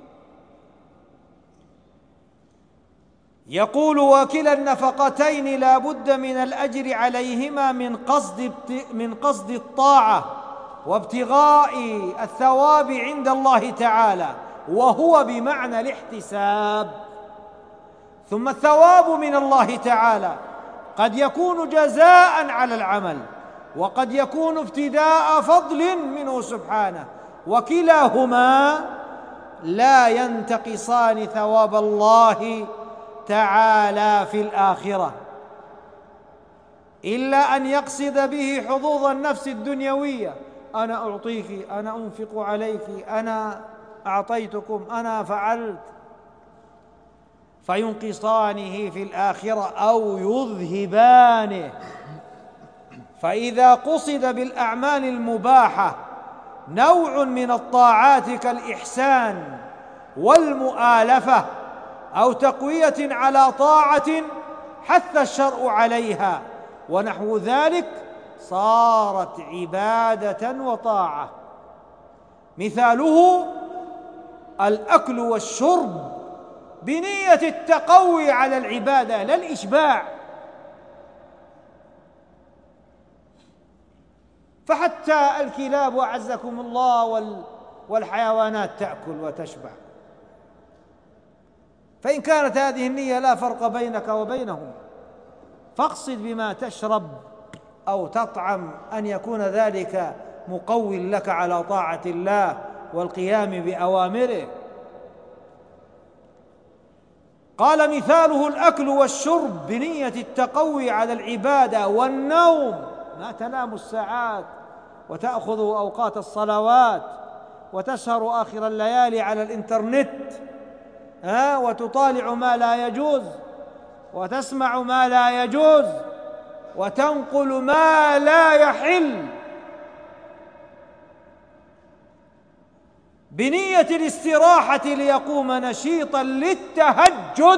يقول: وكلا النفقتين لا بد من الأجر عليهما من قصد الطاعة وابتغاء الثواب عند الله تعالى، وهو بمعنى الاحتساب. ثم الثواب من الله تعالى قد يكون جزاء على العمل، وقد يكون ابتداء فضل منه سبحانه، وكلاهما لا ينتقصان ثواب الله تعالى في الآخرة، إلا أن يقصد به حظوظ النفس الدنيوية: أنا أعطيك، أنا أنفق عليك، أنا أعطيتكم، أنا فعلت، فينقصانه في الآخرة أو يذهبانه. فإذا قصد بالأعمال المباحة نوع من الطاعات كالإحسان والمؤالفة أو تقوية على طاعة حث الشرع عليها ونحو ذلك، صارت عبادة وطاعة. مثاله الأكل والشرب بنية التقوي على العبادة لا الإشباع. فحتى الكلاب أعزكم الله والحيوانات تأكل وتشبع، فإن كانت هذه النية لا فرق بينك وبينهم، فاقصد بما تشرب أو تطعم أن يكون ذلك مقوٍ لك على طاعة الله والقيام بأوامره. قال: مثاله الأكل والشرب بنية التقوي على العبادة، والنوم، ما تنام الساعات وتأخذ أوقات الصلوات وتسهر آخر الليالي على الإنترنت وتطالع ما لا يجوز وتسمع ما لا يجوز وتنقل ما لا يحل، بنية الاستراحة ليقوم نشيطا للتهجد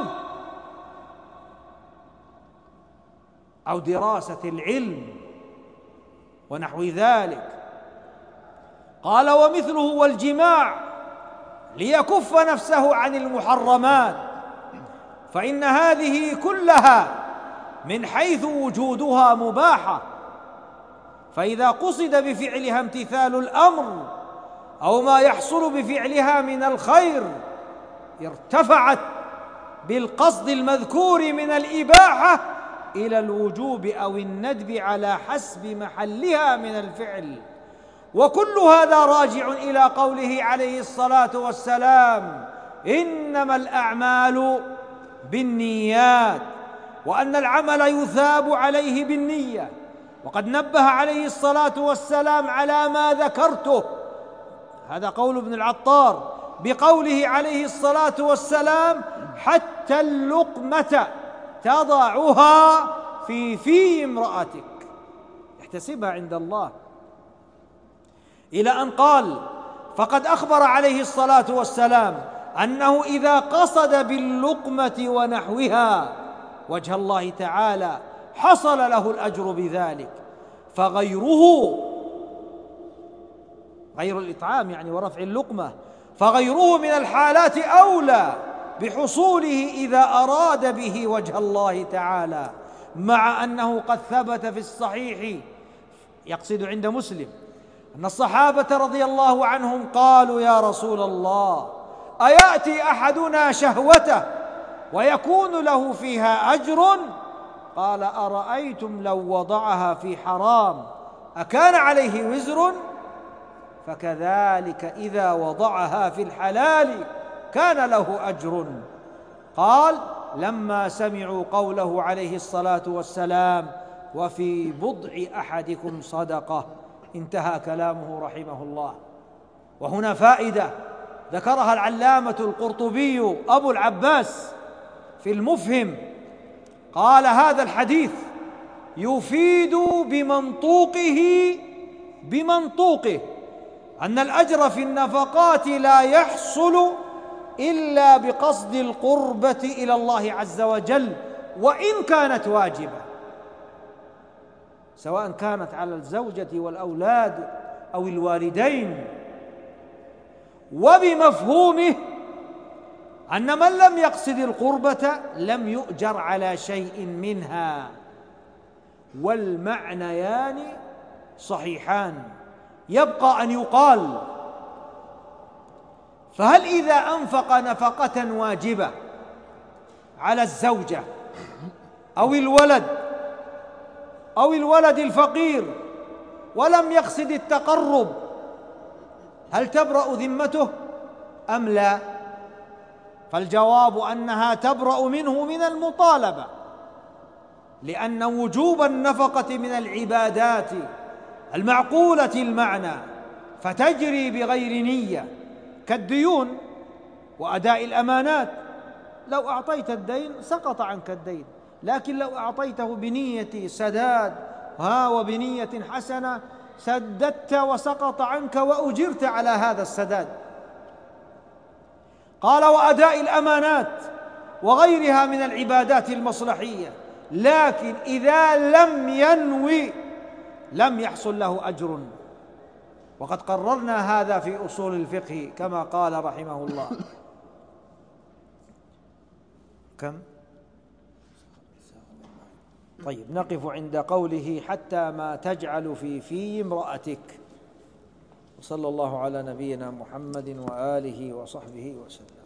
أو دراسة العلم ونحو ذلك. قال: ومثله والجماع ليكف نفسه عن المحرمات، فإن هذه كلها من حيث وجودها مباحة، فإذا قصد بفعلها امتثال الأمر أو ما يحصل بفعلها من الخير ارتفعت بالقصد المذكور من الإباحة إلى الوجوب أو الندب على حسب محلها من الفعل. وكل هذا راجع إلى قوله عليه الصلاة والسلام: إنما الأعمال بالنيات، وأن العمل يثاب عليه بالنية. وقد نبه عليه الصلاة والسلام على ما ذكرته، هذا قول ابن العطار، بقوله عليه الصلاة والسلام: حتى اللقمة تضعها في امرأتك، احتسبها عند الله، إلى أن قال: فقد أخبر عليه الصلاة والسلام أنه إذا قصد باللقمة ونحوها وجه الله تعالى حصل له الأجر بذلك، فغيره، غير الإطعام يعني ورفع اللقمة، فغيره من الحالات أولى بحصوله إذا أراد به وجه الله تعالى، مع أنه قد ثبت في الصحيح يقصد عند مسلم أن الصحابة رضي الله عنهم قالوا: يا رسول الله، أيأتي أحدنا شهوته ويكون له فيها أجر؟ قال: أرأيتم لو وضعها في حرام أكان عليه وزر؟ فكذلك إذا وضعها في الحلال كان له أجر. قال: لما سمعوا قوله عليه الصلاة والسلام: وفي بضع أحدكم صدقة، انتهى كلامه رحمه الله. وهنا فائدة ذكرها العلامة القرطبي أبو العباس في المفهم، قال: هذا الحديث يفيد بمنطوقه أن الأجر في النفقات لا يحصل إلا بقصد القربة إلى الله عز وجل، وإن كانت واجبة، سواء كانت على الزوجة والأولاد أو الوالدين. وبمفهومه أن من لم يقصد القربة لم يؤجر على شيء منها. والمعنيان صحيحان. يبقى أن يقال: فهل إذا أنفق نفقة واجبة على الزوجة أو الولد الفقير ولم يقصد التقرب، هل تبرأ ذمته أم لا؟ فالجواب أنها تبرأ منه من المطالبة، لأن وجوب النفقة من العبادات المعقولة المعنى، فتجري بغير نية، كالديون وأداء الأمانات. لو أعطيت الدين سقط عنك الدين، لكن لو أعطيته بنية سداد وبنية حسنة سددت وسقط عنك وأجرت على هذا السداد. قال: وأداء الأمانات وغيرها من العبادات المصلحية، لكن إذا لم ينوي لم يحصل له أجر. وقد قررنا هذا في أصول الفقه كما قال رحمه الله. كم؟ طيب، نقف عند قوله: حتى ما تجعل في امرأتك. وصلى الله على نبينا محمد وآله وصحبه وسلم.